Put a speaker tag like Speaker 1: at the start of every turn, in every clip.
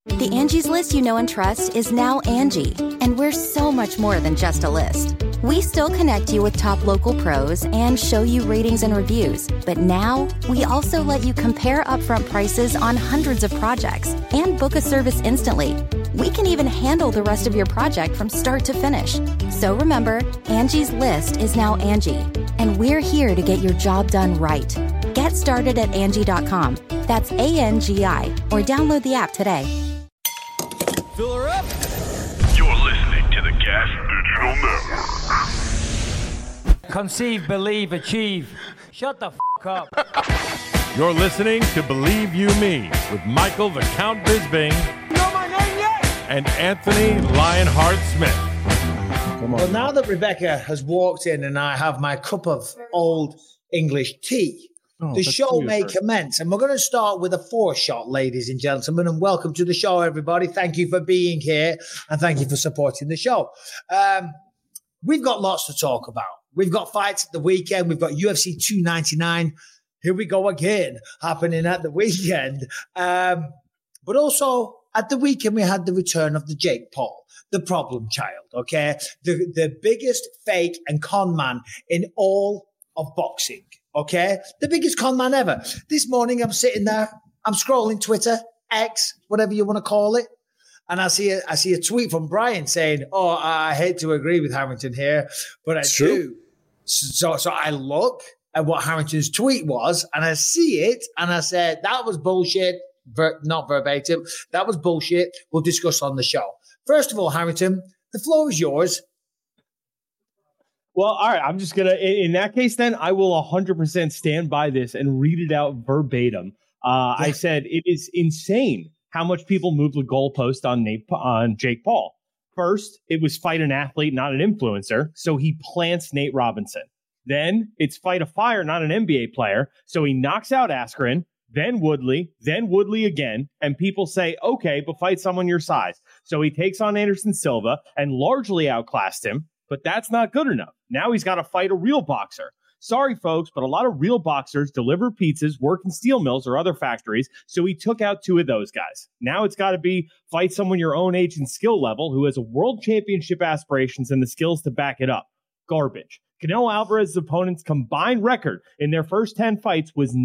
Speaker 1: The Angie's List you know and trust is now Angie, and we're so much more than just a list. We still connect you with top local pros and show you ratings and reviews, but now we also let you compare upfront prices on hundreds of projects and book a service instantly. We can even handle the rest of your project from start to finish. So remember, Angie's List is now Angie, and we're here to get your job done right. Get started at Angie.com. That's ANGI, or download the app today.
Speaker 2: Fill her up.
Speaker 3: You're listening to the Gas Digital Network.
Speaker 2: Conceive, believe, achieve. Shut the f*** up.
Speaker 4: You're listening to Believe You Me with Michael the Count Bisping.
Speaker 2: You know my name yet?
Speaker 4: And Anthony Lionheart Smith.
Speaker 5: Come on. Well, now that Rebecca has walked in and I have my cup of old English tea, the show may commence. And we're going to start with a 4-shot, ladies and gentlemen. And welcome to the show, everybody. Thank you for being here. And thank you for supporting the show. We've got lots to talk about. We've got fights at the weekend. We've got UFC 299. Here we go again, happening at the weekend. But also at the weekend, we had the return of the Jake Paul, the problem child, okay? The biggest fake and con man in all of boxing. Okay, the biggest con man ever. This morning, I'm sitting there, I'm scrolling Twitter, X, whatever you want to call it, and I see a tweet from Brian saying, "Oh, I hate to agree with Harrington here, but I do." So I look at what Harrington's tweet was, and I see it, and I said, "That was bullshit." Not verbatim. That was bullshit. We'll discuss on the show. First of all, Harrington, the floor is yours.
Speaker 6: Well, all right, I'm just going to, in that case, then I will 100% stand by this and read it out verbatim. I said it is insane how much people move the goalpost on Jake Paul. First, it was fight an athlete, not an influencer, so he plants Nate Robinson. Then it's fight a fire, not an NBA player, so he knocks out Askren, then Woodley again, and people say, okay, but fight someone your size. So he takes on Anderson Silva and largely outclassed him. But that's not good enough. Now he's got to fight a real boxer. Sorry, folks, but a lot of real boxers deliver pizzas, work in steel mills or other factories, so he took out 2 of those guys. Now it's got to be fight someone your own age and skill level who has a world championship aspirations and the skills to back it up. Garbage. Canelo Alvarez's opponent's combined record in their first 10 fights was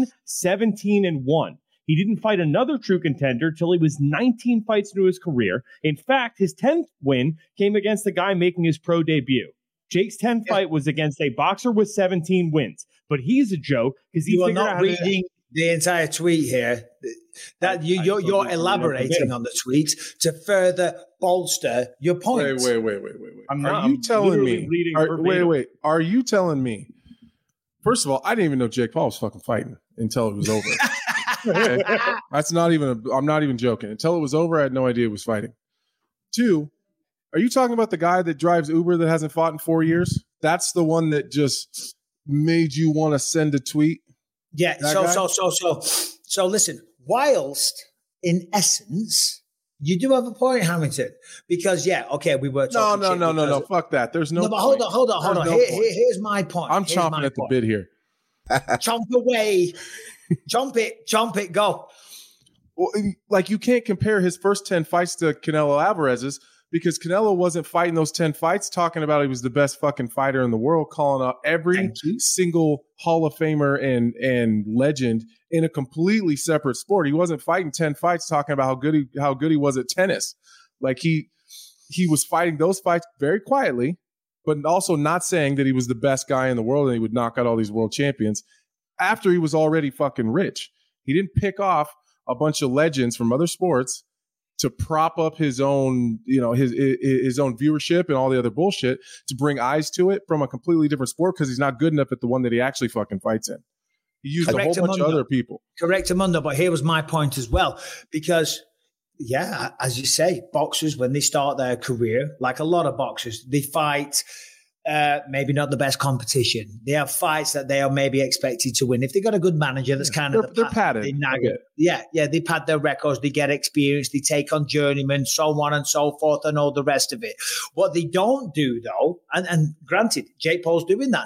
Speaker 6: 9-17-1. He didn't fight another true contender till he was 19 fights into his career. In fact, his 10th win came against the guy making his pro debut. Jake's 10th fight was against a boxer with 17 wins. But he's a joke because he figured out how to... You are not reading
Speaker 5: the entire tweet here. That you're elaborating on the tweet to further bolster your point.
Speaker 7: Wait. Are you telling me? Wait. Are you telling me? First of all, I didn't even know Jake Paul was fucking fighting until it was over. Okay. That's not even I'm not even joking. Until it was over, I had no idea he was fighting. 2, are you talking about the guy that drives Uber that hasn't fought in 4 years? That's the one that just made you want to send a tweet?
Speaker 5: Yeah. So listen, whilst in essence, you do have a point, Hamilton, because we were talking.
Speaker 7: No. Fuck that. There's no.
Speaker 5: But hold on. Here's my point.
Speaker 7: I'm chomping at the bit here.
Speaker 5: Chomp away. Jump it, go.
Speaker 7: Well, like, you can't compare his first 10 fights to Canelo Alvarez's because Canelo wasn't fighting those 10 fights talking about he was the best fucking fighter in the world, calling out every single Hall of Famer and legend in a completely separate sport. He wasn't fighting 10 fights talking about how good he was at tennis. Like, he was fighting those fights very quietly, but also not saying that he was the best guy in the world and he would knock out all these world champions. After he was already fucking rich. He didn't pick off a bunch of legends from other sports to prop up his own, his own viewership and all the other bullshit to bring eyes to it from a completely different sport because he's not good enough at the one that he actually fucking fights in. He used a whole bunch of other people.
Speaker 5: Correct, Amundo, but here was my point as well. Because, as you say, boxers, when they start their career, like a lot of boxers, they fight maybe not the best competition. They have fights that they are maybe expected to win. If they got a good manager, that's kind of
Speaker 7: they're padded.
Speaker 5: They nag it. Yeah, they pad their records. They get experience. They take on journeymen, so on and so forth, and all the rest of it. What they don't do, though, and granted, Jake Paul's doing that now.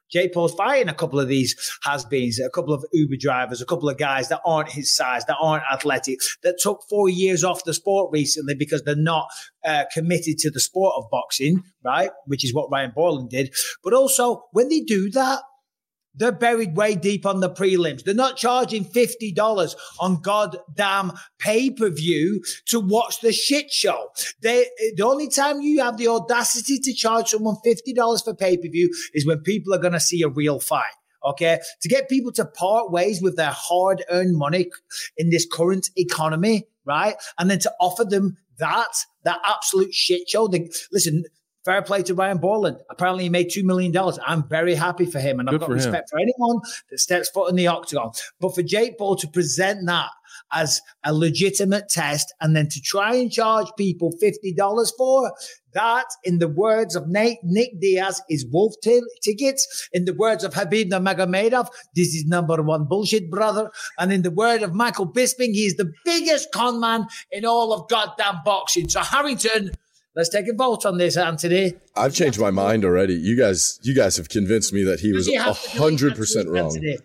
Speaker 5: Jake Paul's fighting a couple of these has-beens, a couple of Uber drivers, a couple of guys that aren't his size, that aren't athletic, that took 4 years off the sport recently because they're not committed to the sport of boxing, right? Which is what Ryan Borland did. But also, when they do that, they're buried way deep on the prelims. They're not charging $50 on goddamn pay-per-view to watch the shit show. The only time you have the audacity to charge someone $50 for pay-per-view is when people are going to see a real fight. Okay? To get people to part ways with their hard-earned money in this current economy, right? And then to offer them that absolute shit show. Listen, fair play to Ryan Borland. Apparently, he made $2 million. I'm very happy for him, and I've got respect for anyone that steps foot in the octagon. But for Jake Paul to present that as a legitimate test and then to try and charge people $50 for that, in the words of Nick Diaz, is wolf tickets. In the words of Khabib Nurmagomedov, this is number one bullshit, brother. And in the word of Michael Bisping, he is the biggest con man in all of goddamn boxing. So Harrington, let's take a vote on this, Anthony.
Speaker 8: I've changed my mind already. You guys have convinced me that he was 100% wrong.
Speaker 5: Anthony?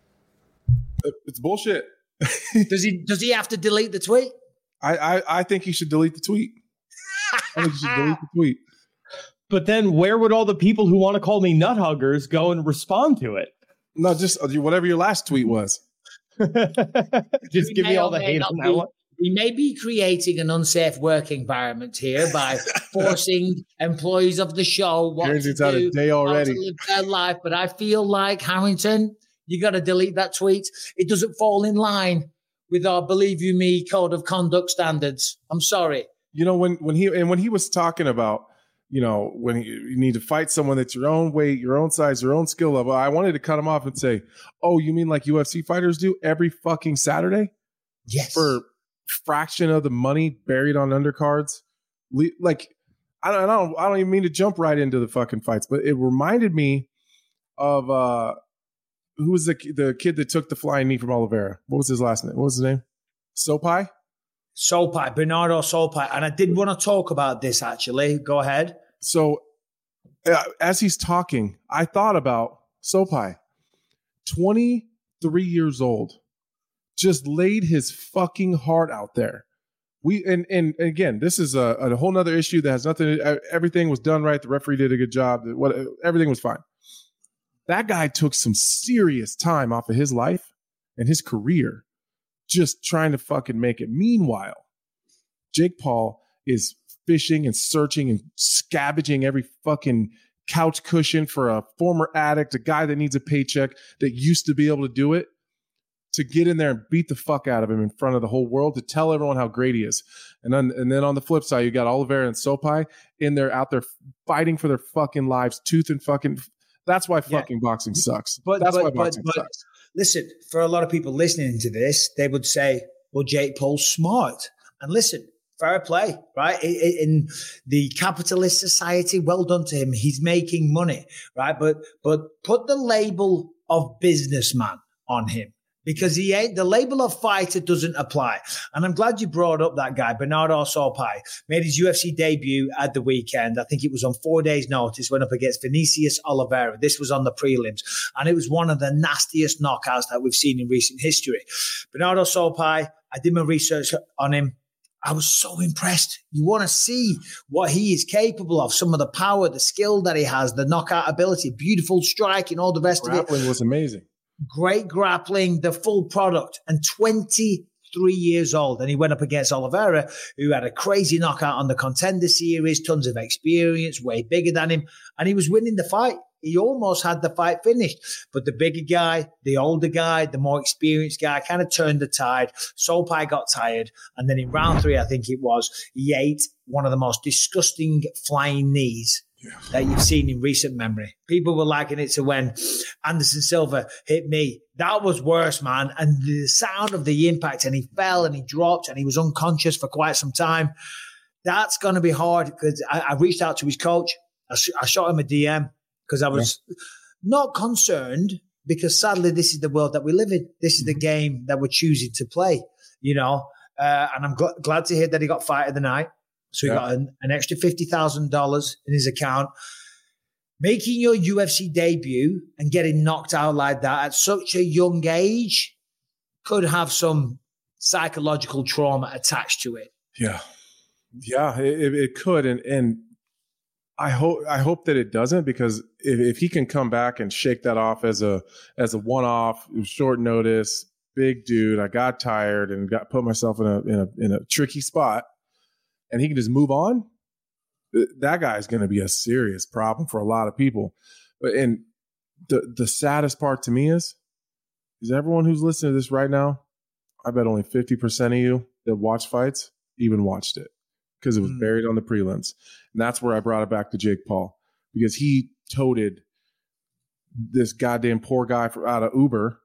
Speaker 7: It's bullshit.
Speaker 5: Does he have to delete the tweet?
Speaker 7: I think he should delete the tweet. I think he should delete the tweet.
Speaker 6: But then where would all the people who want to call me nut huggers go and respond to it?
Speaker 7: No, just whatever your last tweet was.
Speaker 6: Just give me all the hate on that one.
Speaker 5: We may be creating an unsafe work environment here by forcing employees of the show what to do, how to live their life. But I feel like, Harrington, you got to delete that tweet. It doesn't fall in line with our Believe You Me code of conduct standards. I'm sorry.
Speaker 7: You know, when he was talking about, you know, when you need to fight someone that's your own weight, your own size, your own skill level, I wanted to cut him off and say, oh, you mean like UFC fighters do every fucking Saturday?
Speaker 5: Yes.
Speaker 7: For fraction of the money buried on undercards. Like, I don't even mean to jump right into the fucking fights, but it reminded me of who was the kid that took the flying knee from Oliveira? What was his last name? What was his name? Sopai?
Speaker 5: Sopai, Bernardo Sopai. And I did want to talk about this, actually. Go ahead.
Speaker 7: So as he's talking, I thought about Sopai, 23 years old, just laid his fucking heart out there. And again, this is a whole nother issue that has nothing. Everything was done right. The referee did a good job. Everything was fine. That guy took some serious time off of his life and his career just trying to fucking make it. Meanwhile, Jake Paul is fishing and searching and scavenging every fucking couch cushion for a former addict, a guy that needs a paycheck that used to be able to do it, to get in there and beat the fuck out of him in front of the whole world, to tell everyone how great he is. And then on the flip side, you got Oliveira and Sopai out there fighting for their fucking lives, tooth and fucking. That's why fucking boxing sucks. That's why boxing sucks.
Speaker 5: Listen, for a lot of people listening to this, they would say, well, Jake Paul's smart. And listen, fair play, right? In the capitalist society, well done to him. He's making money, right? But put the label of businessman on him, because he ain't, the label of fighter doesn't apply. And I'm glad you brought up that guy. Bernardo Sopai made his UFC debut at the weekend. I think it was on 4 days' notice, went up against Vinicius Oliveira. This was on the prelims. And it was one of the nastiest knockouts that we've seen in recent history. Bernardo Sopai, I did my research on him. I was so impressed. You want to see what he is capable of, some of the power, the skill that he has, the knockout ability, beautiful striking, all the rest of it.
Speaker 7: Grappling was amazing.
Speaker 5: Great grappling, the full product, and 23 years old. And he went up against Oliveira, who had a crazy knockout on the Contender Series, tons of experience, way bigger than him. And he was winning the fight. He almost had the fight finished. But the bigger guy, the older guy, the more experienced guy kind of turned the tide. Sopai got tired. And then in round 3, I think it was, he ate one of the most disgusting flying knees that you've seen in recent memory. People were liking it to when Anderson Silva hit me. That was worse, man. And the sound of the impact, and he fell and he dropped and he was unconscious for quite some time. That's going to be hard, because I reached out to his coach. I shot him a DM because I was not concerned, because sadly, this is the world that we live in. This is the game that we're choosing to play, you know. And I'm glad to hear that he got fight of the night. So he got an extra $50,000 in his account. making your UFC debut and getting knocked out like that at such a young age could have some psychological trauma attached to it.
Speaker 7: Yeah. Yeah, it could. And I hope that it doesn't, because if he can come back and shake that off as a one-off, short notice, big dude, I got tired and put myself in a tricky spot, and he can just move on, that guy's going to be a serious problem for a lot of people. And the saddest part to me is everyone who's listening to this right now, I bet only 50% of you that watch fights even watched it, because it was buried on the prelims. And that's where I brought it back to Jake Paul, because he toted this goddamn poor guy out of Uber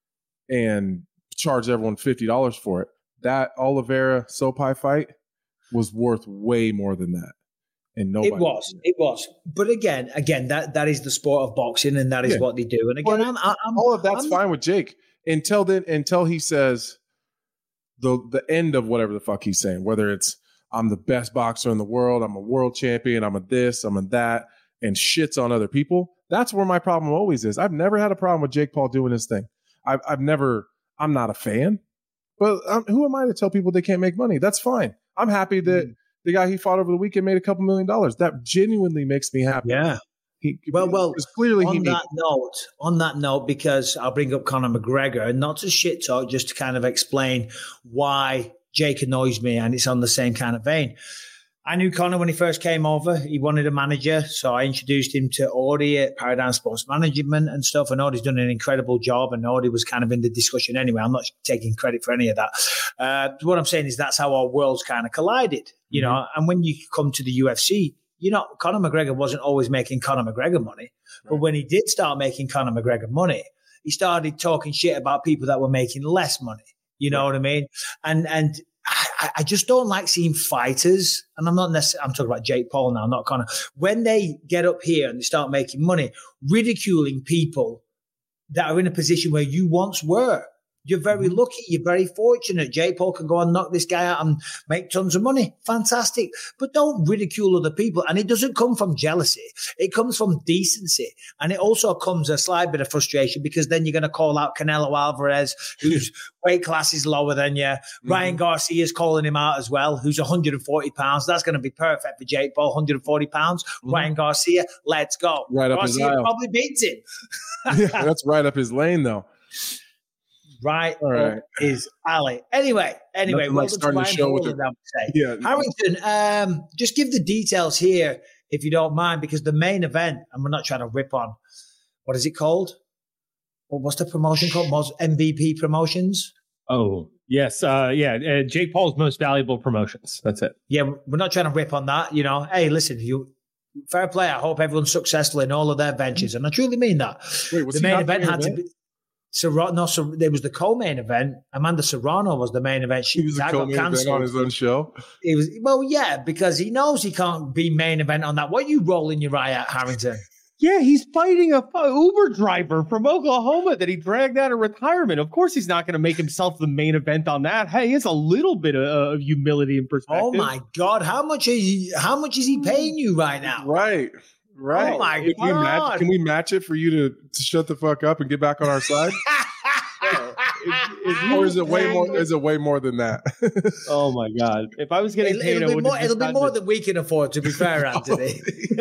Speaker 7: and charged everyone $50 for it. That Oliveira Sopai fight was worth way more than that. And nobody.
Speaker 5: It was. But again, that is the sport of boxing, and that is what they do. And again,
Speaker 7: all of that's fine with Jake until he says the end of whatever the fuck he's saying, whether it's I'm the best boxer in the world, I'm a world champion, I'm a this, I'm a that, and shits on other people. That's where my problem always is. I've never had a problem with Jake Paul doing his thing. I'm not a fan, but who am I to tell people they can't make money? That's fine. I'm happy that the guy he fought over the weekend made a couple $1 million. That genuinely makes me happy.
Speaker 5: Yeah. Well, clearly on that note, because I'll bring up Conor McGregor, and not to shit talk, just to kind of explain why Jake annoys me, and it's on the same kind of vein. I knew Conor when he first came over. He wanted a manager, so I introduced him to Audie at Paradigm Sports Management and stuff, and Audie's done an incredible job, and Audie was kind of in the discussion anyway. I'm not taking credit for any of that. What I'm saying is that's how our worlds kind of collided, you know, and when you come to the UFC, you know, Conor McGregor wasn't always making Conor McGregor money, but when he did start making Conor McGregor money, he started talking shit about people that were making less money. You know what I mean? And I just don't like seeing fighters, and I'm talking about Jake Paul now, not Conor, when they get up here and they start making money, ridiculing people that are in a position where you once were. You're very lucky. You're very fortunate. Jake Paul can go and knock this guy out and make tons of money. Fantastic. But don't ridicule other people. And it doesn't come from jealousy. It comes from decency. And it also comes a slight bit of frustration, because then you're going to call out Canelo Alvarez, whose weight class is lower than you. Ryan Garcia's calling him out as well, who's 140 pounds. That's going to be perfect for Jake Paul, 140 pounds. Ryan Garcia, let's go.
Speaker 7: Right up
Speaker 5: Garcia
Speaker 7: his aisle.
Speaker 5: Probably beats him.
Speaker 7: Yeah, that's right up his lane, though.
Speaker 5: Right up his alley. Anyway, welcome to Ryan Holland, I would say.
Speaker 7: Yeah.
Speaker 5: Harrington, just give the details here, if you don't mind, because the main event, and we're not trying to rip on, what is it called? What's the promotion called? MVP Promotions?
Speaker 6: Oh, yes. Jake Paul's Most Valuable Promotions. That's it.
Speaker 5: Yeah, we're not trying to rip on that. You know, hey, listen, fair play. I hope everyone's successful in all of their ventures, and I truly mean that.
Speaker 7: Wait, was
Speaker 5: the main event had to be... there was the co-main event. Amanda Serrano was the main event.
Speaker 7: He was the co-main event on his own show.
Speaker 5: It was because he knows he can't be main event on that. What are you rolling your eye at, Harrington?
Speaker 6: Yeah, he's fighting a Uber driver from Oklahoma that he dragged out of retirement. Of course, he's not going to make himself the main event on that. Hey, it's a little bit of humility and perspective.
Speaker 5: Oh my God, how much is he paying you right now?
Speaker 7: Right. Oh my God. Can we match it for you to shut the fuck up and get back on our side? Or is it way more? Is it way more than that?
Speaker 6: Oh my God! If I was getting paid,
Speaker 5: it'll be more than we can afford. To be fair, Anthony.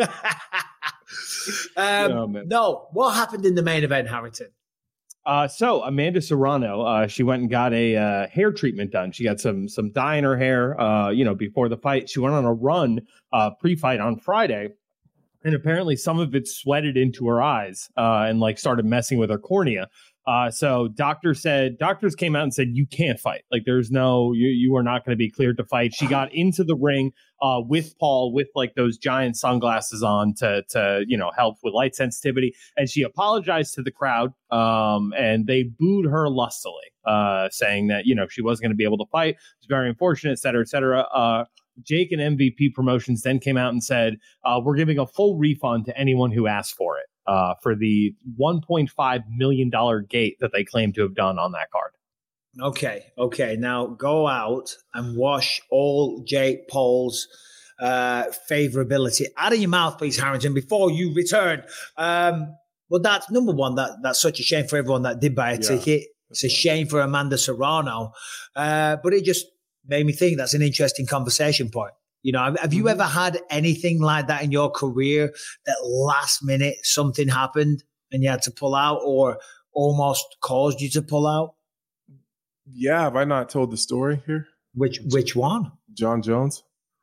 Speaker 5: No, what happened in the main event, Harrington?
Speaker 6: So Amanda Serrano, she went and got a hair treatment done. She got some dye in her hair, before the fight. She went on a run pre-fight on Friday. And apparently some of it sweated into her eyes and started messing with her cornea. So doctors came out and said, you can't fight. There's you are not going to be cleared to fight. She got into the ring with Paul with those giant sunglasses on to help with light sensitivity. And she apologized to the crowd and they booed her lustily, saying that, she wasn't going to be able to fight. It's very unfortunate, et cetera, et cetera. Jake and MVP Promotions then came out and said, we're giving a full refund to anyone who asked for it for the $1.5 million gate that they claim to have done on that card.
Speaker 5: Okay. Now go out and wash all Jake Paul's favorability. Out of your mouth, please, Harrington, before you return. Well, that's number one. That's such a shame for everyone that did buy a ticket. It's a shame for Amanda Serrano. But it just made me think that's an interesting conversation point. You know, have you ever had anything like that in your career that last minute something happened and you had to pull out or almost caused you to pull out?
Speaker 7: Yeah. Have I not told the story here?
Speaker 5: Which one?
Speaker 7: John Jones?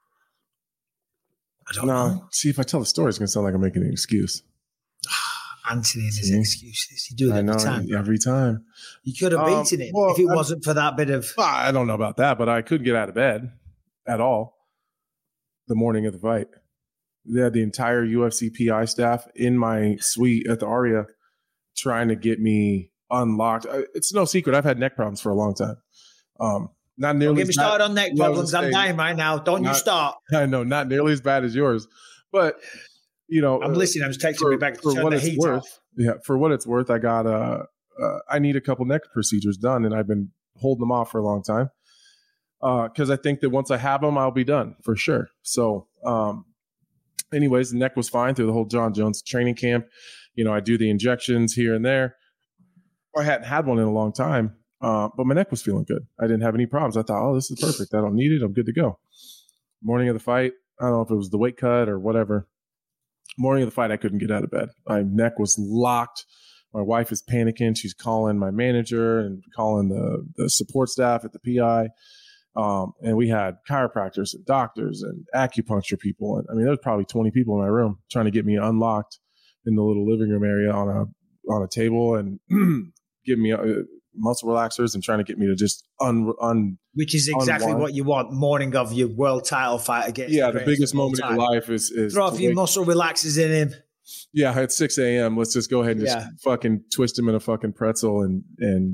Speaker 5: I don't know.
Speaker 7: See, if I tell the story, it's going to sound like I'm making an excuse.
Speaker 5: Anthony and his excuses. You do it every time.
Speaker 7: Every time.
Speaker 5: You could have beaten him if it wasn't for that bit of...
Speaker 7: I don't know about that, but I couldn't get out of bed at all the morning of the fight. They had the entire UFC PI staff in my suite at the Aria trying to get me unlocked. It's no secret. I've had neck problems for a long time. Not nearly.
Speaker 5: Don't get me started on neck problems. I'm dying right now. Don't you start.
Speaker 7: I know, not nearly as bad as yours, but you know,
Speaker 5: I'm listening. I was texting me back
Speaker 7: for what it's worth. Yeah, for what it's worth, I got I need a couple neck procedures done, and I've been holding them off for a long time because I think that once I have them, I'll be done for sure. So, anyways, the neck was fine through the whole John Jones training camp. You know, I do the injections here and there. I hadn't had one in a long time. But my neck was feeling good. I didn't have any problems. I thought, oh, this is perfect. I don't need it. I'm good to go. Morning of the fight, I don't know if it was the weight cut or whatever. Morning of the fight, I couldn't get out of bed. My neck was locked. My wife is panicking. She's calling my manager and calling the support staff at the PI. And we had chiropractors and doctors and acupuncture people. And I mean, there was probably 20 people in my room trying to get me unlocked in the little living room area on a table and give me muscle relaxers and trying to get me to just
Speaker 5: which is exactly unwind. What you want morning of your world title fight against
Speaker 7: the biggest moment of your life is
Speaker 5: throw a few muscle relaxers in him.
Speaker 7: Yeah, at 6 a.m. let's just go ahead and just fucking twist him in a fucking pretzel and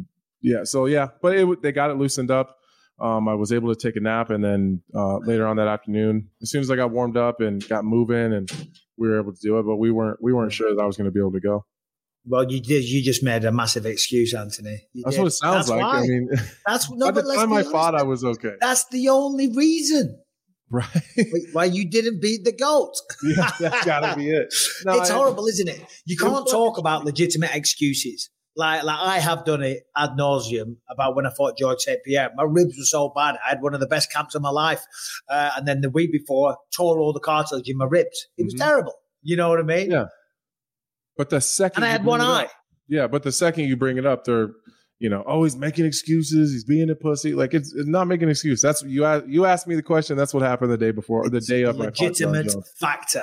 Speaker 7: but they got it loosened up. I was able to take a nap, and then later on that afternoon, as soon as I got warmed up and got moving, and we were able to do it, but we weren't sure that I was going to be able to go.
Speaker 5: Well, you did. You just made a massive excuse, Anthony.
Speaker 7: That's what it sounds like. Why. I mean, by the time I fought, I was okay.
Speaker 5: That's the only reason,
Speaker 7: right?
Speaker 5: Why you didn't beat the GOAT.
Speaker 7: Yeah, that's got to be it.
Speaker 5: No, it's horrible, isn't it? You can't talk about legitimate excuses. Like I have done it ad nauseum about when I fought George St. Pierre. My ribs were so bad. I had one of the best camps of my life. And then the week before, tore all the cartilage in my ribs. It was terrible. You know what I mean?
Speaker 7: Yeah. But the second,
Speaker 5: and I had one eye.
Speaker 7: But the second you bring it up, they're, he's making excuses. He's being a pussy. Like it's not making an excuse. That's you asked me the question. That's what happened the day before or the day of my
Speaker 5: legitimate factor.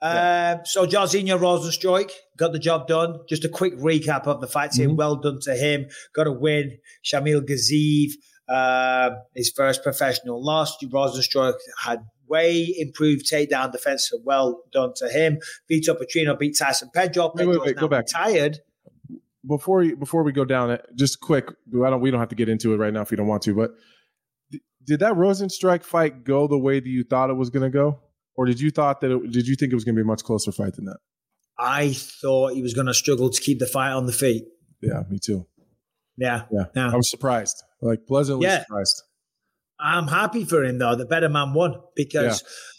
Speaker 5: So Jairzinho Rozenstruik got the job done. Just a quick recap of the fight here. Well done to him. Got a win. Shamil Gaziev, his first professional loss. Rozenstruik had way improved takedown defense, so well done to him. Vitor Petrino beat Tyson Pedro.
Speaker 7: Wait, go back.
Speaker 5: Retired.
Speaker 7: Before we go down it, just quick. We don't have to get into it right now if you don't want to. But did that Rozenstruik fight go the way that you thought it was going to go, or did you think it was going to be a much closer fight than that?
Speaker 5: I thought he was going to struggle to keep the fight on the feet.
Speaker 7: Yeah, me too.
Speaker 5: Yeah.
Speaker 7: I was surprised, like pleasantly surprised.
Speaker 5: I'm happy for him, though. The better man won because,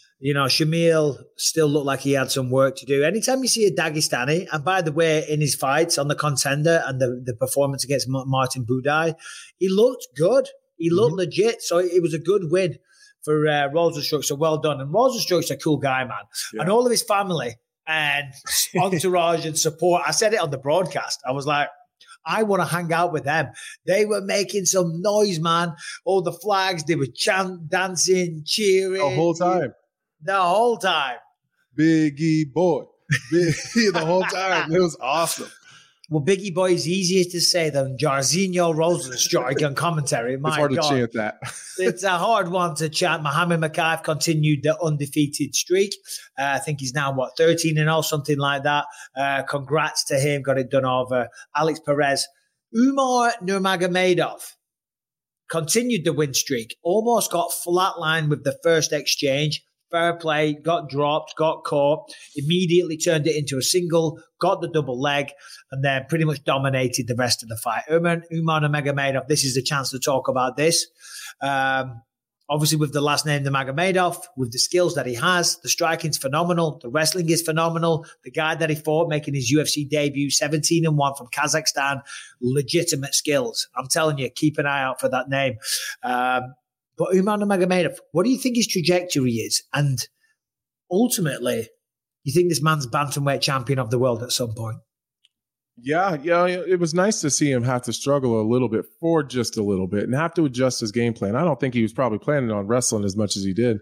Speaker 5: Shamil still looked like he had some work to do. Anytime you see a Dagestani, and by the way, in his fights on the Contender and the performance against Martin Budai, he looked good. He looked legit. So it was a good win for Rozenstruik. So well done. And Rozenstruik's a cool guy, man. Yeah. And all of his family and entourage and support. I said it on the broadcast. I was like, I want to hang out with them. They were making some noise, man. All the flags, they were chanting, dancing, cheering.
Speaker 7: The whole time.
Speaker 5: The whole time.
Speaker 7: Biggie boy. The whole time. It was awesome.
Speaker 5: Well, Biggie boy is easier to say than Jairzinho Rozenstruik on commentary.
Speaker 7: It's hard to chant that.
Speaker 5: It's a hard one to chant. Mohammed Mokaev continued the undefeated streak. I think he's now, 13-0, something like that. Congrats to him. Got it done over Alex Perez. Umar Nurmagomedov continued the win streak. Almost got flatlined with the first exchange. Fair play, got dropped, got caught, immediately turned it into a single, got the double leg, and then pretty much dominated the rest of the fight. Umar Nurmagomedov, this is the chance to talk about this. Obviously, with the last name, the Nurmagomedov, with the skills that he has, the striking's phenomenal. The wrestling is phenomenal. The guy that he fought, making his UFC debut, 17-1 from Kazakhstan, legitimate skills. I'm telling you, keep an eye out for that name. But Umar Nurmagomedov, what do you think his trajectory is? And ultimately, you think this man's bantamweight champion of the world at some point?
Speaker 7: Yeah. It was nice to see him have to struggle a little bit for just a little bit and have to adjust his game plan. I don't think he was probably planning on wrestling as much as he did.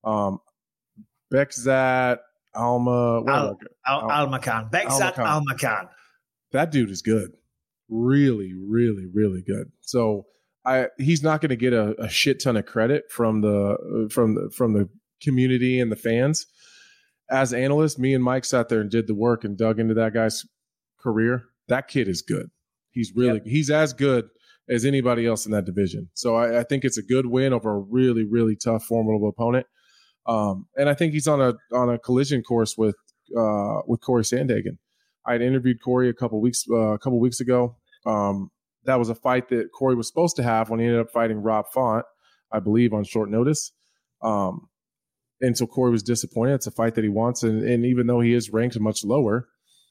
Speaker 7: Bekzat Almakhan.
Speaker 5: Bekzat Almakhan.
Speaker 7: That dude is good. Really, really, really good. So he's not going to get a shit ton of credit from the community and the fans. As analysts, me and Mike sat there and did the work and dug into that guy's career. That kid is good. He's as good as anybody else in that division. So I think it's a good win over a really, really tough, formidable opponent. And I think he's on a collision course with Corey Sandhagen. I had interviewed Corey a couple weeks ago. That was a fight that Corey was supposed to have when he ended up fighting Rob Font, I believe, on short notice. And so Corey was disappointed. It's a fight that he wants. And even though he is ranked much lower,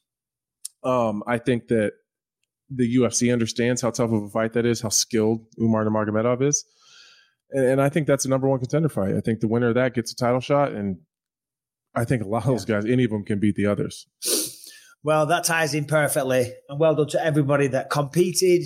Speaker 7: I think that the UFC understands how tough of a fight that is, how skilled Umar Nurmagomedov is. And I think that's a number one contender fight. I think the winner of that gets a title shot. And I think a lot of those guys, any of them can beat the others.
Speaker 5: Well, that ties in perfectly. And well done to everybody that competed,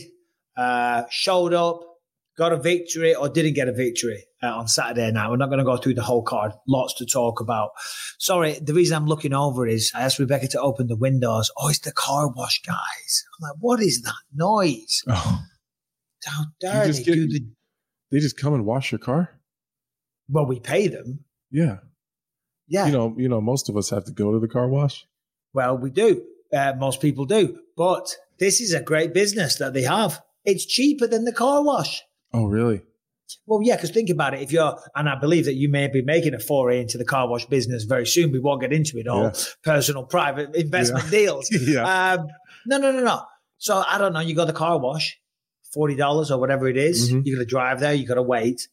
Speaker 5: showed up, got a victory or didn't get a victory on Saturday night. We're not going to go through the whole card. Lots to talk about. Sorry, the reason I'm looking over is I asked Rebecca to open the windows. Oh, it's the car wash guys. I'm like, what is that noise?
Speaker 7: Oh.
Speaker 5: How dare they do the...
Speaker 7: They just come and wash your car?
Speaker 5: Well, we pay them.
Speaker 7: Yeah.
Speaker 5: Yeah.
Speaker 7: You know, most of us have to go to the car wash.
Speaker 5: Well, we do. Most people do. But this is a great business that they have. It's cheaper than the car wash.
Speaker 7: Oh, really?
Speaker 5: Well, yeah, because think about it. And I believe that you may be making a foray into the car wash business very soon. We won't get into it all. Yeah. Personal, private investment deals.
Speaker 7: Yeah.
Speaker 5: No. So I don't know. You got the car wash, $40 or whatever it is. Mm-hmm. You got to drive there. You got to wait.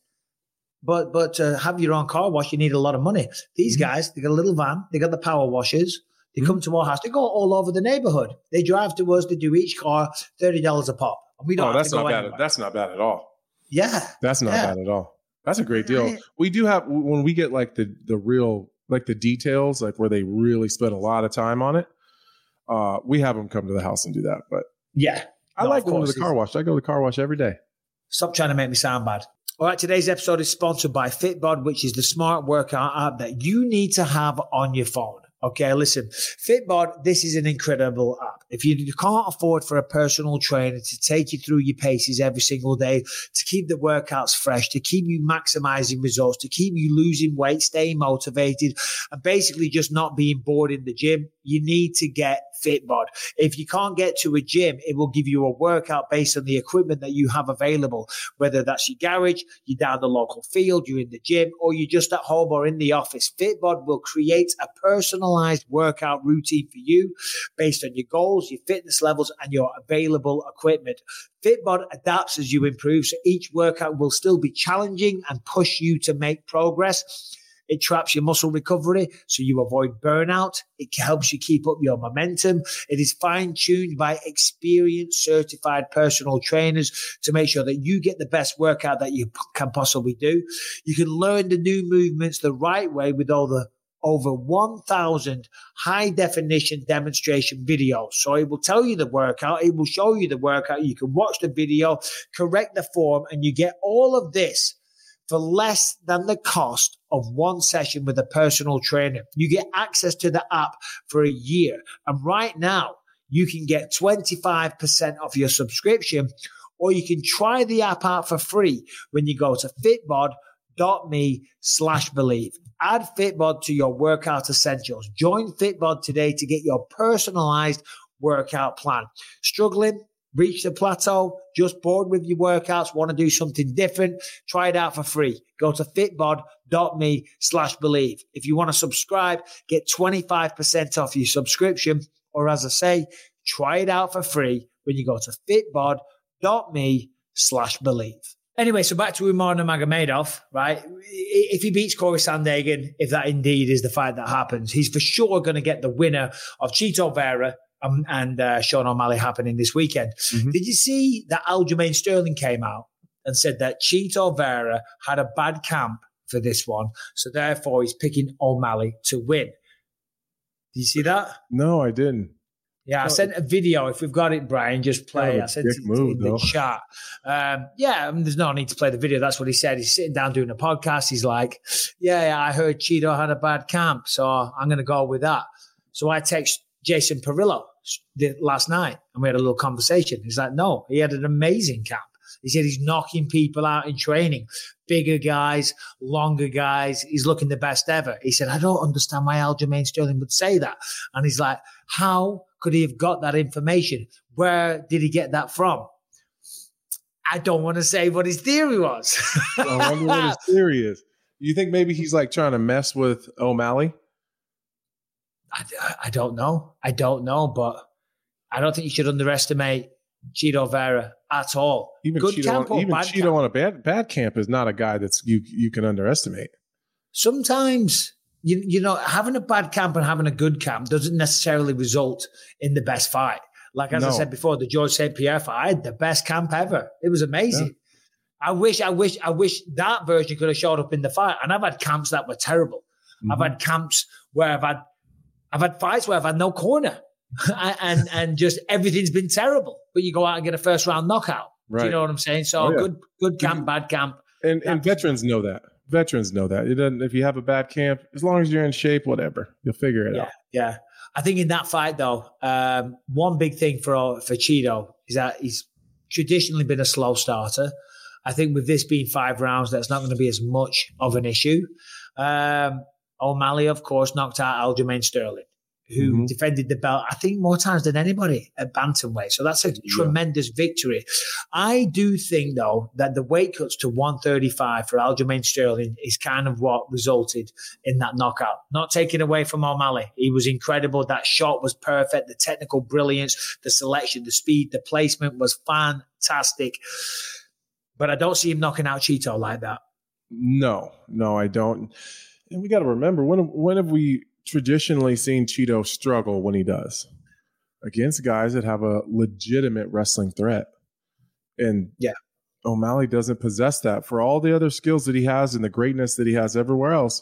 Speaker 5: But to have your own car wash, you need a lot of money. These guys, they got a little van. They got the power washers. They come to our house. They go all over the neighborhood. They drive to us. They do each car $30 a pop. And we don't have to go anywhere.
Speaker 7: That's not bad at all.
Speaker 5: Yeah.
Speaker 7: That's not bad at all. That's a great deal. We do have, when we get like the real, like the details, like where they really spend a lot of time on it, we have them come to the house and do that. But
Speaker 5: yeah,
Speaker 7: I like going to the car wash. I go to the car wash every day.
Speaker 5: Stop trying to make me sound bad. All right, today's episode is sponsored by Fitbod, which is the smart workout app that you need to have on your phone. Okay, listen, Fitbod, this is an incredible app. If you can't afford for a personal trainer to take you through your paces every single day, to keep the workouts fresh, to keep you maximizing results, to keep you losing weight, staying motivated, and basically just not being bored in the gym, you need to get Fitbod. If you can't get to a gym, it will give you a workout based on the equipment that you have available, whether that's your garage, you're down the local field, you're in the gym, or you're just at home or in the office. Fitbod will create a personalized workout routine for you based on your goals, your fitness levels, and your available equipment. Fitbod adapts as you improve, so each workout will still be challenging and push you to make progress. It traps your muscle recovery so you avoid burnout. It helps you keep up your momentum. It is fine-tuned by experienced, certified personal trainers to make sure that you get the best workout that you can possibly do. You can learn the new movements the right way with all the over 1,000 high-definition demonstration videos. So it will tell you the workout. It will show you the workout. You can watch the video, correct the form, and you get all of this for less than the cost of one session with a personal trainer. You get access to the app for a year. And right now, you can get 25% off your subscription, or you can try the app out for free when you go to fitbod.me/believe. Add Fitbod to your workout essentials. Join Fitbod today to get your personalized workout plan. Struggling? Reach the plateau, just bored with your workouts, want to do something different, try it out for free. Go to fitbod.me/believe. If you want to subscribe, get 25% off your subscription, or as I say, try it out for free when you go to fitbod.me/believe. Anyway, so back to Umar Nurmagomedov, right? If he beats Corey Sandhagen, if that indeed is the fight that happens, he's for sure going to get the winner of Chito Vera and Sean O'Malley happening this weekend. Mm-hmm. Did you see that Aljamain Sterling came out and said that Chito Vera had a bad camp for this one, so therefore he's picking O'Malley to win? Did you see that?
Speaker 7: No, I didn't.
Speaker 5: Yeah, I sent a video. If we've got it, Brian, just play. I sent it in the chat. There's no need to play the video. That's what he said. He's sitting down doing a podcast. He's like, I heard Chito had a bad camp, so I'm going to go with that. So I text Jason Perillo last night, and we had a little conversation. He's like, no, he had an amazing camp. He said he's knocking people out in training, bigger guys, longer guys. He's looking the best ever. He said, I don't understand why Aljamain Sterling would say that. And he's like, how could he have got that information? Where did he get that from? I don't want to say what his theory was.
Speaker 7: I wonder what his theory is. You think maybe he's like trying to mess with O'Malley?
Speaker 5: I don't know. But I don't think you should underestimate Chito Vera at all.
Speaker 7: Even
Speaker 5: good
Speaker 7: Chito,
Speaker 5: camp or
Speaker 7: even
Speaker 5: bad
Speaker 7: Chito
Speaker 5: camp?
Speaker 7: on a bad camp is not a guy that's you can underestimate.
Speaker 5: Sometimes, you know, having a bad camp and having a good camp doesn't necessarily result in the best fight. Like as I said before, the George St. Pierre fight, I had the best camp ever. It was amazing. Yeah. I wish that version could have showed up in the fight. And I've had camps that were terrible. Mm-hmm. I've had camps where I've had fights where I've had no corner. and just everything's been terrible, but you go out and get a first round knockout. Right. Do you know what I'm saying? So good camp, bad camp.
Speaker 7: And veterans know that. Veterans know that. It doesn't, if you have a bad camp, as long as you're in shape, whatever, you'll figure it out.
Speaker 5: Yeah. I think in that fight though, one big thing for Chito is that he's traditionally been a slow starter. I think with this being 5 rounds, that's not going to be as much of an issue. O'Malley, of course, knocked out Aljamain Sterling, who defended the belt, I think, more times than anybody at bantamweight. So that's a tremendous victory. I do think, though, that the weight cuts to 135 for Aljamain Sterling is kind of what resulted in that knockout. Not taking away from O'Malley. He was incredible. That shot was perfect. The technical brilliance, the selection, the speed, the placement was fantastic. But I don't see him knocking out Chito like that.
Speaker 7: No, I don't. And we got to remember, when have we traditionally seen Chito struggle when he does? Against guys that have a legitimate wrestling threat. And O'Malley doesn't possess that. For all the other skills that he has and the greatness that he has everywhere else,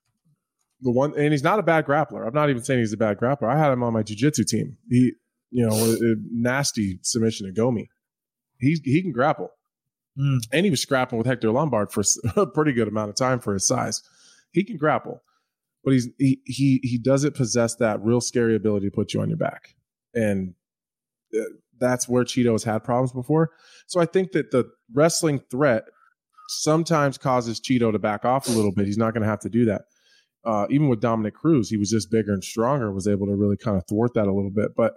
Speaker 7: and he's not a bad grappler. I'm not even saying he's a bad grappler. I had him on my jiu-jitsu team. He, a nasty submission to Gomi. He can grapple. And he was scrapping with Hector Lombard for a pretty good amount of time for his size. He can grapple. But he doesn't possess that real scary ability to put you on your back. And that's where Chito has had problems before. So I think that the wrestling threat sometimes causes Chito to back off a little bit. He's not going to have to do that. Even with Dominic Cruz, he was just bigger and stronger, was able to really kind of thwart that a little bit. But,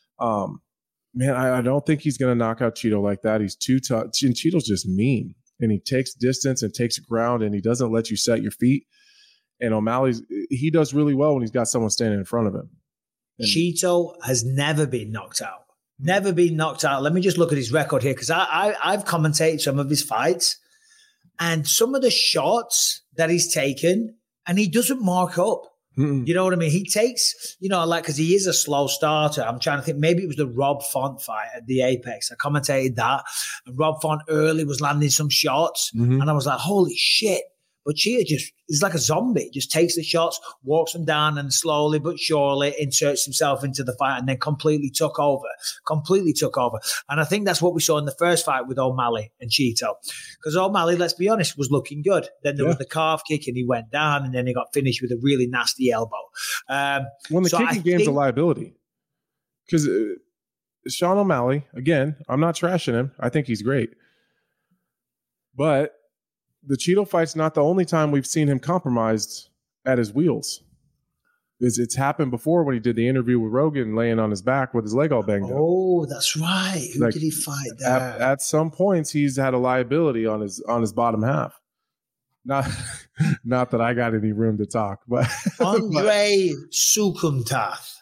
Speaker 7: man, I don't think he's going to knock out Chito like that. He's too tough. And Chito's just mean. And he takes distance and takes ground, and he doesn't let you set your feet. And he does really well when he's got someone standing in front of him. And
Speaker 5: Chito has never been knocked out. Never been knocked out. Let me just look at his record here, because I've commentated some of his fights, and some of the shots that he's taken, and he doesn't mark up. Mm-mm. You know what I mean? He takes, because he is a slow starter. I'm trying to think, maybe it was the Rob Font fight at the Apex. I commentated that, and Rob Font early was landing some shots, and I was like, holy shit. But Chito he's like a zombie, just takes the shots, walks them down, and slowly but surely inserts himself into the fight, and then completely took over. And I think that's what we saw in the first fight with O'Malley and Chito. Because O'Malley, let's be honest, was looking good. Then there was the calf kick, and he went down, and then he got finished with a really nasty elbow.
Speaker 7: When the kicking game's a liability. Because Sean O'Malley, again, I'm not trashing him. I think he's great. But the Chito fight's not the only time we've seen him compromised at his wheels. It's happened before when he did the interview with Rogan, laying on his back with his leg all banged up.
Speaker 5: Oh, that's right. Who did he fight there?
Speaker 7: At some points, he's had a liability on his bottom half. Not that I got any room to talk, but
Speaker 5: Andre Sukumtath.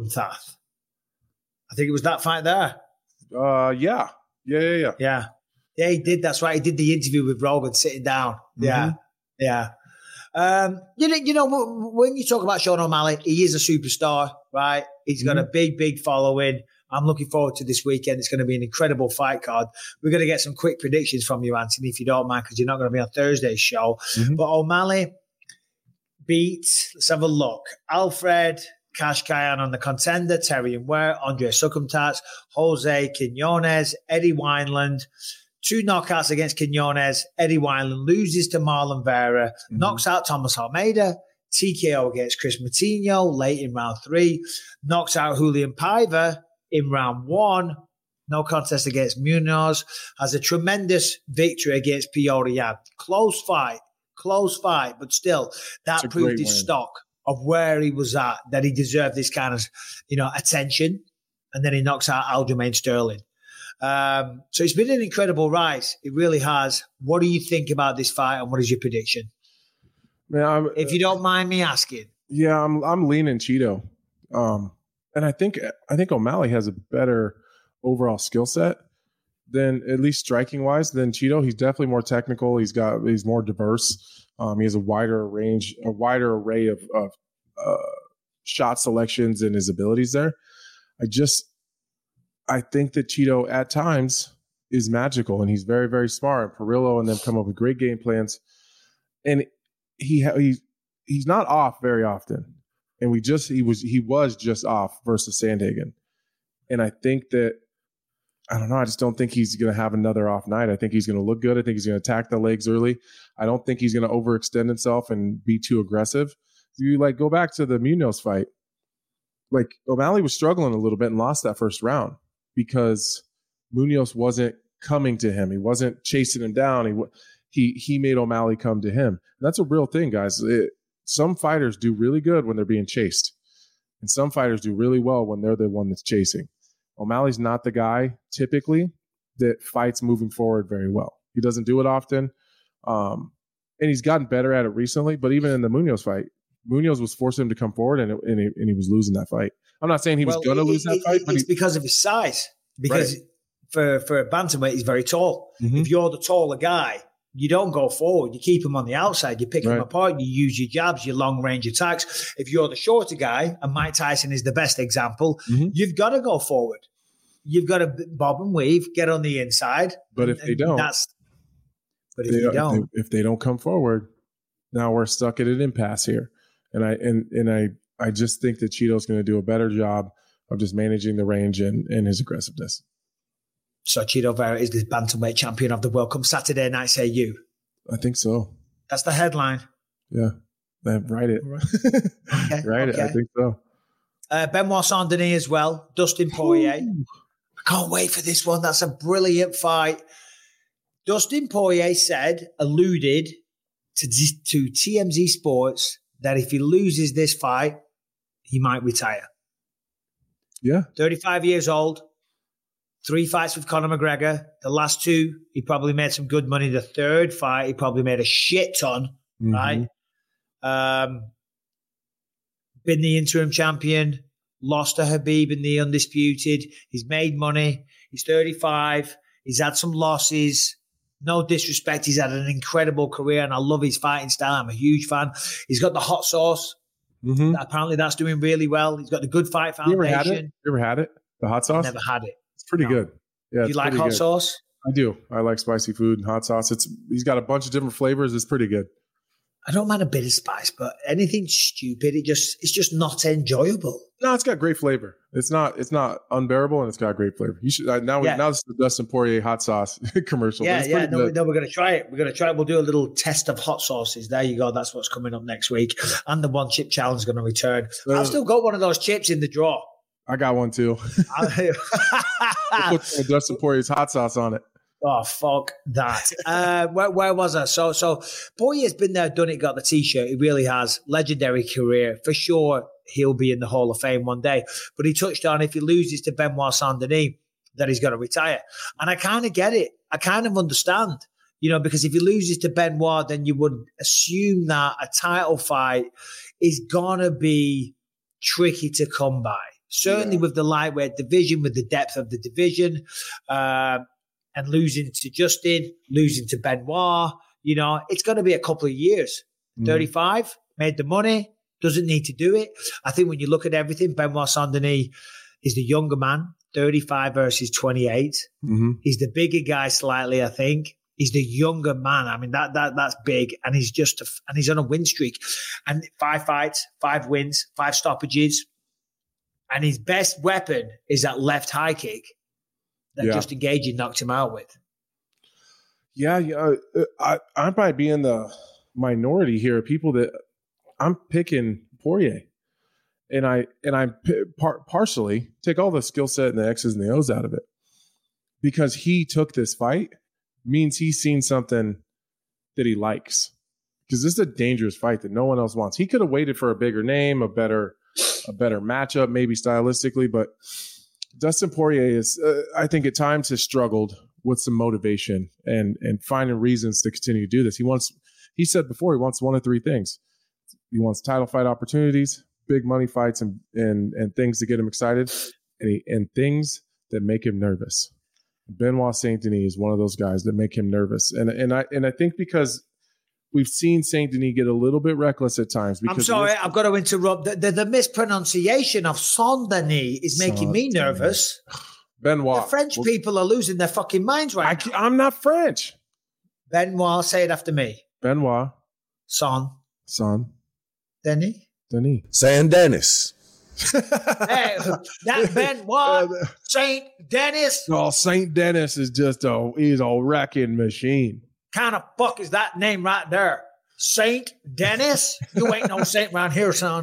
Speaker 5: I think it was that fight there.
Speaker 7: Yeah.
Speaker 5: Yeah, he did. That's right. He did the interview with Rogan sitting down. Yeah, yeah. You know, when you talk about Sean O'Malley, he is a superstar, right? He's got a big following. I'm looking forward to this weekend. It's going to be an incredible fight card. We're going to get some quick predictions from you, Anthony, if you don't mind, because you're not going to be on Thursday's show. But O'Malley beats, let's have a look, Alfred Kashkayan on the contender, Terrion Ware, Andre Suckumtats, Jose Quinones, Eddie Wineland. 2 knockouts against Quinones. Eddie Wineland loses to Marlon Vera, knocks out Thomas Almeida, TKO against Chris Moutinho late in round 3, knocks out Julian Paiva in round 1, no contest against Munoz, has a tremendous victory against Petr Yan. Close fight, but still, that proved his stock of where he was at, that he deserved this kind of, attention. And then he knocks out Aljamain Sterling. So it's been an incredible rise. It really has. What do you think about this fight, and what is your prediction?
Speaker 7: Man,
Speaker 5: if you don't mind me asking.
Speaker 7: Yeah, I'm leaning Cheeto. And I think O'Malley has a better overall skill set than, at least striking wise, than Cheeto. He's definitely more technical. He's more diverse. He has a wider array of shot selections and his abilities there. I think that Cheeto at times is magical, and he's very, very smart. Perillo and them come up with great game plans, and he's not off very often. And he was just off versus Sandhagen, and I think that, I don't know, I just don't think he's going to have another off night. I think he's going to look good. I think he's going to attack the legs early. I don't think he's going to overextend himself and be too aggressive. You go back to the Munoz fight. O'Malley was struggling a little bit and lost that first round, because Munoz wasn't coming to him. He wasn't chasing him down. He made O'Malley come to him. And that's a real thing, guys. Some fighters do really good when they're being chased, and some fighters do really well when they're the one that's chasing. O'Malley's not the guy typically that fights moving forward very well. He doesn't do it often, and he's gotten better at it recently. But even in the Munoz fight, Munoz was forcing him to come forward, and he was losing that fight. I'm not saying he was going to lose that fight, but
Speaker 5: it's because of his size. Because for a bantamweight, he's very tall. If you're the taller guy, you don't go forward. You keep him on the outside. You pick him apart. You use your jabs, your long-range attacks. If you're the shorter guy, and Mike Tyson is the best example, you've got to go forward. You've got to bob and weave, get on the inside.
Speaker 7: But if they don't, if they don't come forward, now we're stuck at an impasse here. And I just think that Cheeto's going to do a better job of just managing the range and his aggressiveness.
Speaker 5: So Cheeto Vera is the bantamweight champion of the world come Saturday night, say you?
Speaker 7: I think so.
Speaker 5: That's the headline.
Speaker 7: Yeah. Write it.
Speaker 5: Okay.
Speaker 7: Write it. I think so.
Speaker 5: Benoit Saint-Denis as well. Dustin Poirier. I can't wait for this one. That's a brilliant fight. Dustin Poirier alluded to TMZ Sports that if he loses this fight, he might retire.
Speaker 7: Yeah.
Speaker 5: 35 years old. 3 fights with Conor McGregor. The last 2, he probably made some good money. The 3rd fight, he probably made a shit ton, right? Been the interim champion, lost to Khabib in the Undisputed. He's made money. He's 35. He's had some losses. No disrespect. He's had an incredible career, and I love his fighting style. I'm a huge fan. He's got the hot sauce. Apparently, that's doing really well. He's got the Good Fight Foundation.
Speaker 7: You ever had it? The hot sauce?
Speaker 5: I've never had it.
Speaker 7: It's pretty good. Yeah.
Speaker 5: Do you like hot sauce?
Speaker 7: I do. I like spicy food and hot sauce. He's got a bunch of different flavors. It's pretty good.
Speaker 5: I don't mind a bit of spice, but anything stupid, it's just not enjoyable.
Speaker 7: No, it's got great flavor. It's not unbearable, and it's got great flavor. You should now this is the Dustin Poirier hot sauce commercial.
Speaker 5: Yeah. No, we're going to try it. We're going to try it. We'll do a little test of hot sauces. There you go. That's what's coming up next week. And the one chip challenge is going to return. I've still got one of those chips in the drawer.
Speaker 7: I got one too. Put Dustin Poirier's hot sauce on it.
Speaker 5: Oh, fuck that. Where was I? So Poirier's been there, done it, got the T-shirt. He really has. Legendary career. For sure, he'll be in the Hall of Fame one day. But he touched on if he loses to Benoit Saint-Denis, that he's going to retire. And I kind of get it. I kind of understand. Because if he loses to Benoit, then you would assume that a title fight is going to be tricky to come by. Certainly with the lightweight division, with the depth of the division. and losing to Justin, losing to Benoit. You know, it's going to be a couple of years. 35, made the money, doesn't need to do it. I think when you look at everything, Benoit Saint-Denis is the younger man, 35 versus 28. He's the bigger guy slightly, I think. He's the younger man. I mean, that's big. And he's and he's on a win streak. And 5 fights, 5 wins, 5 stoppages. And his best weapon is that left high kick that Justin Gaethje knocked him out with.
Speaker 7: Yeah. I might be in the minority here of people that I'm picking Poirier. And I'm partially take all the skill set and the X's and the O's out of it. Because he took this fight means he's seen something that he likes. Because this is a dangerous fight that no one else wants. He could have waited for a bigger name, a better matchup, maybe stylistically, but Dustin Poirier is, I think, at times has struggled with some motivation and finding reasons to continue to do this. He said before, he wants one of 3 things. He wants title fight opportunities, big money fights, and things to get him excited, and things that make him nervous. Benoit Saint-Denis is one of those guys that make him nervous. And I think because we've seen Saint-Denis get a little bit reckless at times. Because
Speaker 5: I'm sorry, I've got to interrupt. The mispronunciation of Saint-Denis is making me nervous.
Speaker 7: Benoit.
Speaker 5: The French people are losing their fucking minds right now.
Speaker 7: I'm not French.
Speaker 5: Benoit, say it after me.
Speaker 7: Benoit.
Speaker 5: Denis.
Speaker 8: Saint-Denis.
Speaker 5: Hey, that Benoit Saint-Denis.
Speaker 7: Oh, Saint-Denis is just he's a wrecking machine.
Speaker 5: Kind of fuck is that name right there? Saint-Denis? You ain't no saint around here, son.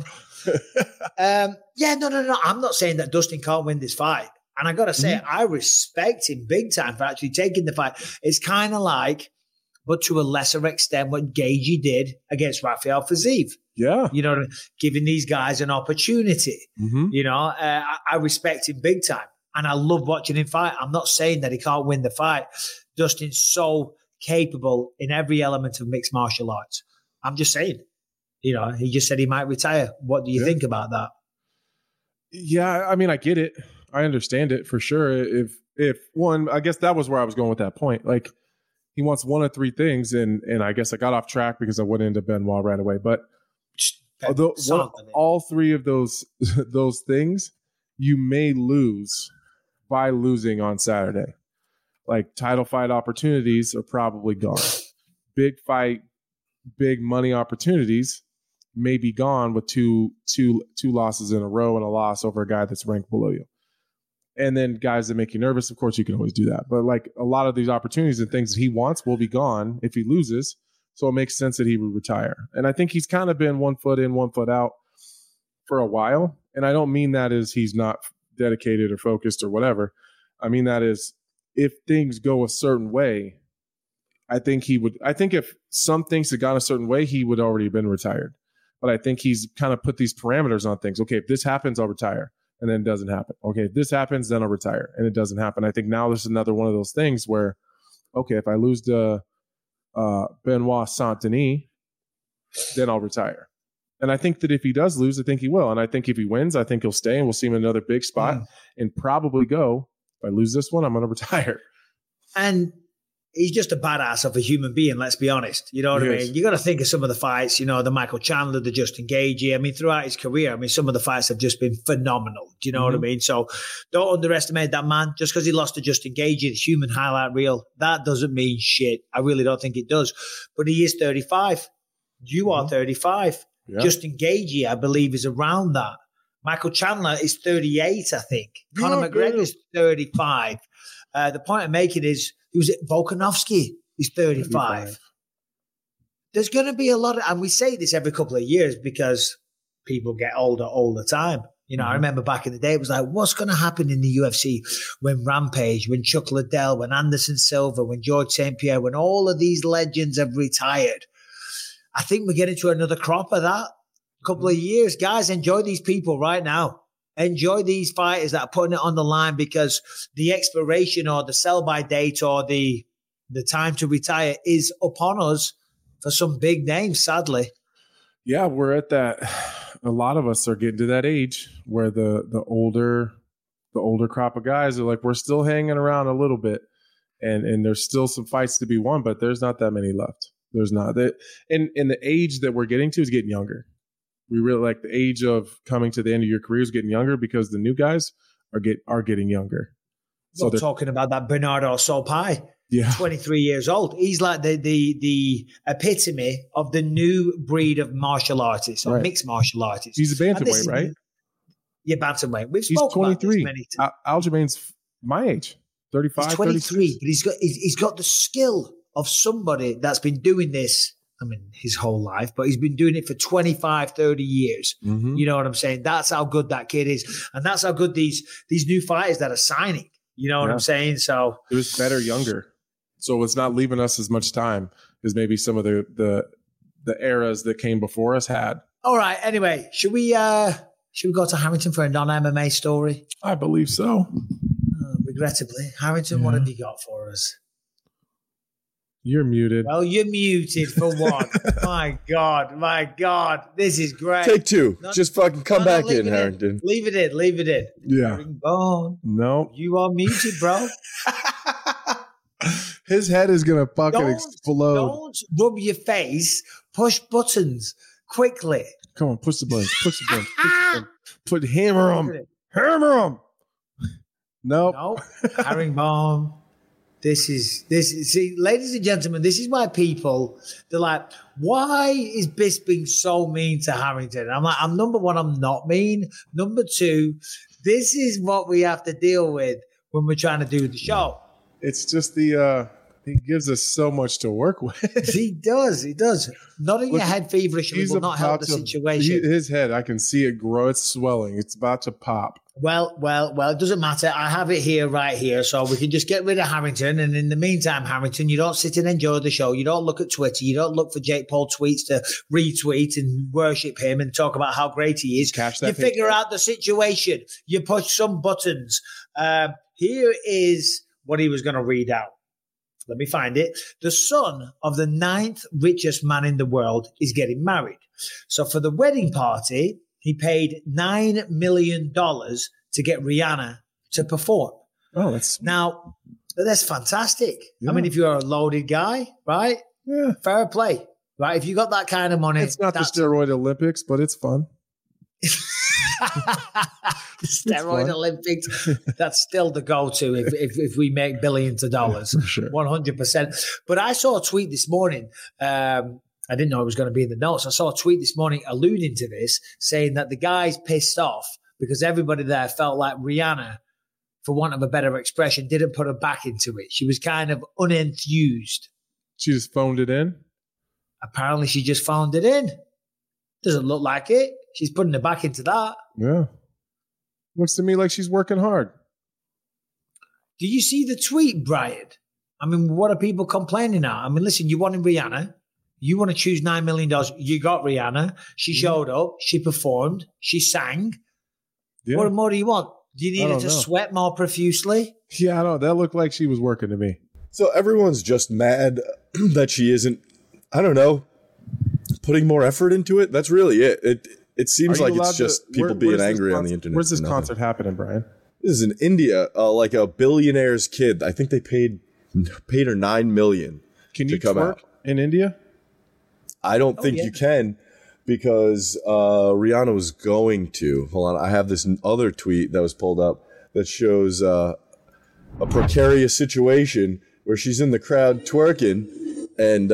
Speaker 5: No. I'm not saying that Dustin can't win this fight. And I got to say, I respect him big time for actually taking the fight. It's kind of like, but to a lesser extent, what Gaethje did against Rafael Fiziev.
Speaker 7: Yeah.
Speaker 5: You know, giving these guys an opportunity. You know, I respect him big time. And I love watching him fight. I'm not saying that he can't win the fight. Dustin's so capable in every element of mixed martial arts. I'm just saying, you know, he just said he might retire. What do you think about that?
Speaker 7: Yeah, I mean, I get it. I understand it for sure. If one, I guess that was where I was going with that point. Like, he wants one of 3 things, and I guess I got off track because I went into Benoit right away. But all 3 of those things you may lose by losing on Saturday. Like, title fight opportunities are probably gone. Big fight, big money opportunities may be gone with two losses in a row and a loss over a guy that's ranked below you. And then guys that make you nervous, of course, you can always do that. But like, a lot of these opportunities and things that he wants will be gone if he loses. So it makes sense that he would retire. And I think he's kind of been 1 foot in, 1 foot out for a while. And I don't mean that as he's not dedicated or focused or whatever. I mean that is, if things go a certain way, I think if some things had gone a certain way, he would already have been retired. But I think he's kind of put these parameters on things. Okay, if this happens, I'll retire. And then it doesn't happen. Okay, if this happens, then I'll retire. And it doesn't happen. I think now there's another one of those things where, okay, if I lose to Benoit Saint-Denis, then I'll retire. And I think that if he does lose, I think he will. And I think if he wins, I think he'll stay and we'll see him in another big spot and probably go, if I lose this one, I'm going to retire.
Speaker 5: And he's just a badass of a human being, let's be honest. You know what I mean? You got to think of some of the fights, you know, the Michael Chandler, the Justin Gaethje. I mean, throughout his career, I mean, some of the fights have just been phenomenal. Do you know what I mean? So don't underestimate that man. Just because he lost to Justin Gaethje, the human highlight reel, that doesn't mean shit. I really don't think it does. But he is 35. You are 35. Yeah. Justin Gaethje, I believe, is around that. Michael Chandler is 38, I think. Conor McGregor is 35. The point I'm making is, who's it? Volkanovski is 35. There's going to be a lot of, and we say this every couple of years because people get older all the time. You know, I remember back in the day, it was like, what's going to happen in the UFC when Rampage, when Chuck Liddell, when Anderson Silva, when George St. Pierre, when all of these legends have retired? I think we're getting to another crop of that. A couple of years. Guys, enjoy these people right now. Enjoy these fighters that are putting it on the line, because the expiration or the sell-by date or the time to retire is upon us for some big names, sadly.
Speaker 7: Yeah, we're at that. A lot of us are getting to that age where the older crop of guys are like, we're still hanging around a little bit. and there's still some fights to be won, but there's not that many left. There's not that, and the age that we're getting to is getting younger. We really like the age of coming to the end of your career is getting younger because the new guys are getting younger.
Speaker 5: So we're talking about that Bernardo Sopai, 23 years old. He's like the epitome of the new breed of martial artists or mixed martial artists.
Speaker 7: He's a bantamweight, right?
Speaker 5: Yeah, bantamweight. We've
Speaker 7: He's
Speaker 5: spoken
Speaker 7: 23.
Speaker 5: about this many times.
Speaker 7: Aljamain's my age, 35,
Speaker 5: He's 23,
Speaker 7: 36.
Speaker 5: but he's got the skill of somebody that's been doing this, his whole life, but he's been doing it for 25, 30 years.
Speaker 7: Mm-hmm.
Speaker 5: You know what I'm saying? That's how good that kid is. And that's how good these new fighters that are signing. You know what I'm saying? So
Speaker 7: it was better younger. So it's not leaving us as much time as maybe some of the eras that came before us had.
Speaker 5: All right. Anyway, should we go to Harrington for a non-MMA story?
Speaker 7: I believe so.
Speaker 5: Regrettably. Harrington, what have you got for us?
Speaker 7: You're muted.
Speaker 5: Well, you're muted for what? My God. This is great.
Speaker 8: Take two. Just fucking come back in, Harrington.
Speaker 5: Leave it in.
Speaker 7: Yeah. No.
Speaker 5: You are muted, bro.
Speaker 7: His head is going to fucking explode.
Speaker 5: Don't rub your face. Push buttons quickly.
Speaker 7: Come on, push the buttons. Hammer him. Nope.
Speaker 5: Herringbone. This is see, ladies and gentlemen, this is why people, they're like, why is Bisping so mean to Harrington? I'm like, number one, I'm not mean. Number two, this is what we have to deal with when we're trying to do the show.
Speaker 7: It's just he gives us so much to work with.
Speaker 5: He does. Nodding your head feverishly will not help the situation.
Speaker 7: His head, I can see it grow. It's swelling. It's about to pop.
Speaker 5: Well, it doesn't matter. I have it here, right here, so we can just get rid of Harrington. And in the meantime, Harrington, you don't sit and enjoy the show. You don't look at Twitter. You don't look for Jake Paul tweets to retweet and worship him and talk about how great he is. You figure out the situation. You push some buttons. Here is what he was going to read out. Let me find it. The son of the 9th richest man in the world is getting married. So for the wedding party, he paid $9 million to get Rihanna to perform.
Speaker 7: Oh,
Speaker 5: that's fantastic.
Speaker 7: Yeah.
Speaker 5: If you're a loaded guy, right?
Speaker 7: Yeah.
Speaker 5: Fair play, right? If you got that kind of money.
Speaker 7: It's not the steroid Olympics, but it's fun.
Speaker 5: Steroid Olympics, that's still the go-to if we make billions of dollars.
Speaker 7: For sure.
Speaker 5: 100%. But I saw a tweet this morning. I didn't know it was going to be in the notes. I saw a tweet this morning alluding to this, saying that the guy's pissed off because everybody there felt like Rihanna, for want of a better expression, didn't put her back into it. She was kind of unenthused.
Speaker 7: She just phoned it in?
Speaker 5: Apparently she just phoned it in. Doesn't look like it. She's putting her back into that.
Speaker 7: Yeah. Looks to me like she's working hard.
Speaker 5: Do you see the tweet, Brian? What are people complaining now? Listen, you wanted Rihanna. You want to choose $9 million. You got Rihanna. She showed up. She performed. She sang.
Speaker 7: Yeah.
Speaker 5: What more do you want? Do you need her to sweat more profusely?
Speaker 7: Yeah, I know. That looked like she was working to me.
Speaker 8: So everyone's just mad that she isn't, I don't know, putting more effort into it. That's really it. It seems like it's just people being angry on the internet.
Speaker 7: Where's this concert happening, Brian?
Speaker 8: This is in India, like a billionaire's kid. I think they paid her $9 million.
Speaker 7: Can you twerk in India?
Speaker 8: I don't think you can, because Rihanna was going to. Hold on, I have this other tweet that was pulled up that shows a precarious situation where she's in the crowd twerking, and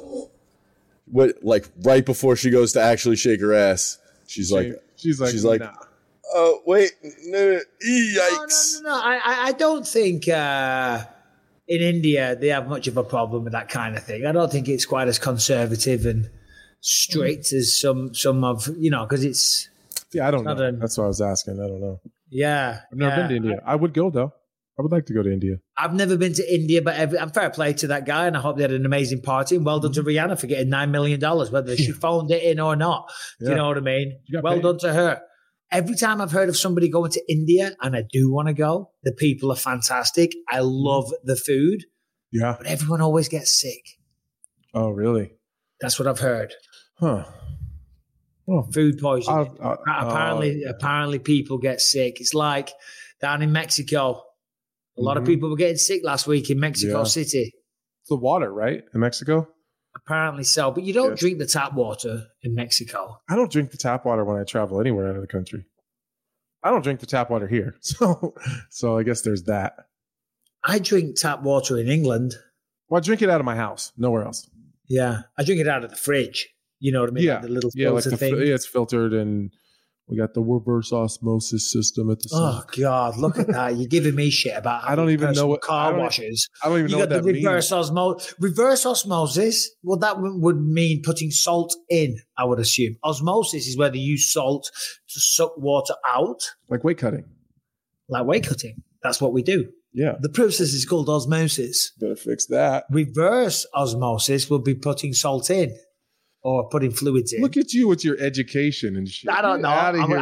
Speaker 8: right before she goes to actually shake her ass, she's like,
Speaker 7: nah.
Speaker 8: Oh wait, no, yikes!
Speaker 5: No. I don't think in India they have much of a problem with that kind of thing. I don't think it's quite as conservative and strict as some of because it's.
Speaker 7: Yeah, I don't know. That's what I was asking. I don't know.
Speaker 5: Yeah,
Speaker 7: I've never been to India. I would go though. I would like to go to India.
Speaker 5: I've never been to India, but I'm fair play to that guy, and I hope they had an amazing party. And well done to Rihanna for getting $9 million, whether she phoned it in or not. Do you know what I mean? Well done to her. Every time I've heard of somebody going to India, and I do want to go, the people are fantastic. I love the food.
Speaker 7: Yeah.
Speaker 5: But everyone always gets sick.
Speaker 7: Oh, really?
Speaker 5: That's what I've heard.
Speaker 7: Huh.
Speaker 5: Well, food poisoning. Apparently people get sick. It's like down in Mexico. A lot of people were getting sick last week in Mexico City.
Speaker 7: It's the water, right? In Mexico?
Speaker 5: Apparently so. But you don't drink the tap water in Mexico.
Speaker 7: I don't drink the tap water when I travel anywhere out of the country. I don't drink the tap water here. So I guess there's that. I
Speaker 5: drink tap water in England.
Speaker 7: Well, I drink it out of my house. Nowhere else.
Speaker 5: Yeah. I drink it out of the fridge. You know what I mean?
Speaker 7: Yeah.
Speaker 5: Like the little filter thing.
Speaker 7: It's filtered, and we got the reverse osmosis system at the side.
Speaker 5: Oh God, look at that! You're giving me shit about.
Speaker 7: I don't even know what
Speaker 5: car washes.
Speaker 7: I don't even know what that means.
Speaker 5: Reverse osmosis. Well, that would mean putting salt in. I would assume osmosis is where they use salt to suck water out,
Speaker 7: like weight cutting.
Speaker 5: Like weight cutting. That's what we do.
Speaker 7: Yeah.
Speaker 5: The process is called osmosis.
Speaker 7: Better fix that.
Speaker 5: Reverse osmosis will be putting salt in. Or putting fluids in.
Speaker 7: Look at you with your education and shit.
Speaker 5: I don't know.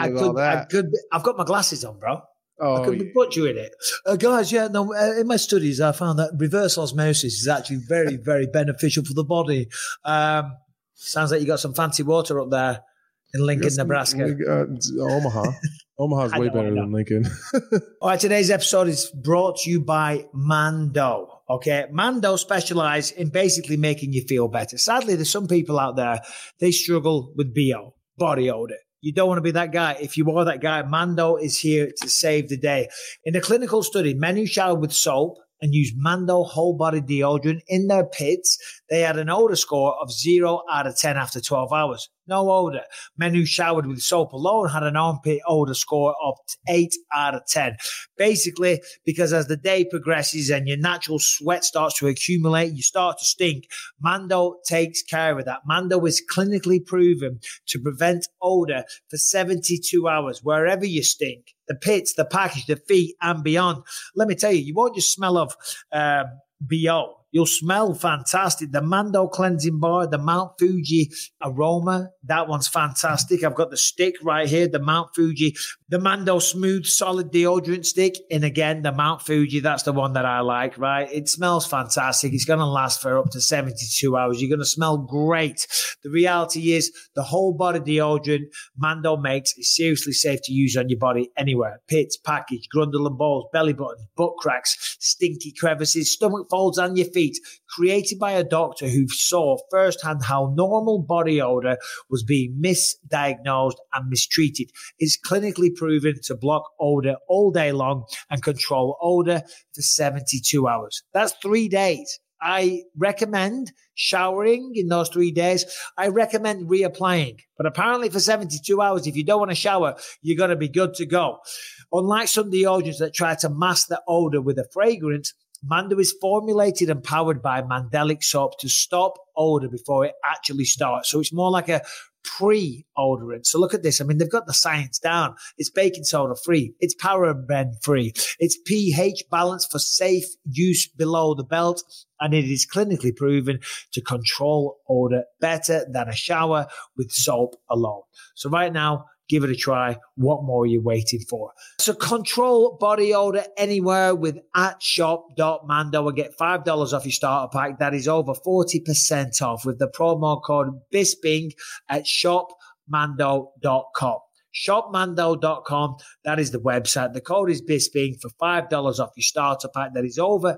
Speaker 5: I've got my glasses on, bro. I could be butchering it. Guys, in my studies, I found that reverse osmosis is actually very, very beneficial for the body. Sounds like you got some fancy water up there in Lincoln, Nebraska.
Speaker 7: Omaha. Omaha's way better than Lincoln.
Speaker 5: All right, today's episode is brought to you by Mando. Okay, Mando specialize in basically making you feel better. Sadly, there's some people out there, they struggle with BO, body odor. You don't want to be that guy. If you are that guy, Mando is here to save the day. In a clinical study, men who showered with soap and used Mando whole body deodorant in their pits, they had an odor score of 0 out of 10 after 12 hours. No odor. Men who showered with soap alone had an armpit odor score of 8 out of 10. Basically, because as the day progresses and your natural sweat starts to accumulate, you start to stink. Mando takes care of that. Mando is clinically proven to prevent odor for 72 hours, wherever you stink. The pits, the package, the feet, and beyond. Let me tell you, you won't just smell of BO. You'll smell fantastic. The Mando cleansing bar, the Mount Fuji aroma, that one's fantastic. I've got the stick right here, the Mount Fuji, the Mando smooth solid deodorant stick. And again, the Mount Fuji, that's the one that I like, right? It smells fantastic. It's going to last for up to 72 hours. You're going to smell great. The reality is the whole body deodorant Mando makes is seriously safe to use on your body anywhere. Pits, package, grundle and balls, belly buttons, butt cracks, stinky crevices, stomach folds, and your feet. Created by a doctor who saw firsthand how normal body odor was being misdiagnosed and mistreated. It's clinically proven to block odor all day long and control odor for 72 hours. That's 3 days. I recommend showering in those 3 days. I recommend reapplying. But apparently for 72 hours, if you don't want to shower, you're going to be good to go. Unlike some deodorants that try to mask the odor with a fragrance, Mando is formulated and powered by mandelic soap to stop odor before it actually starts. So it's more like a pre-odorant. So look at this. I mean, they've got the science down. It's baking soda free. It's paraben free. It's pH balanced for safe use below the belt. And it is clinically proven to control odor better than a shower with soap alone. So right now, give it a try. What more are you waiting for? So control body odor anywhere with @shop.mando and get $5 off your starter pack. That is over 40% off with the promo code BISPING at shopmando.com. Shopmando.com. That is the website. The code is BISPING for $5 off your starter pack. That is over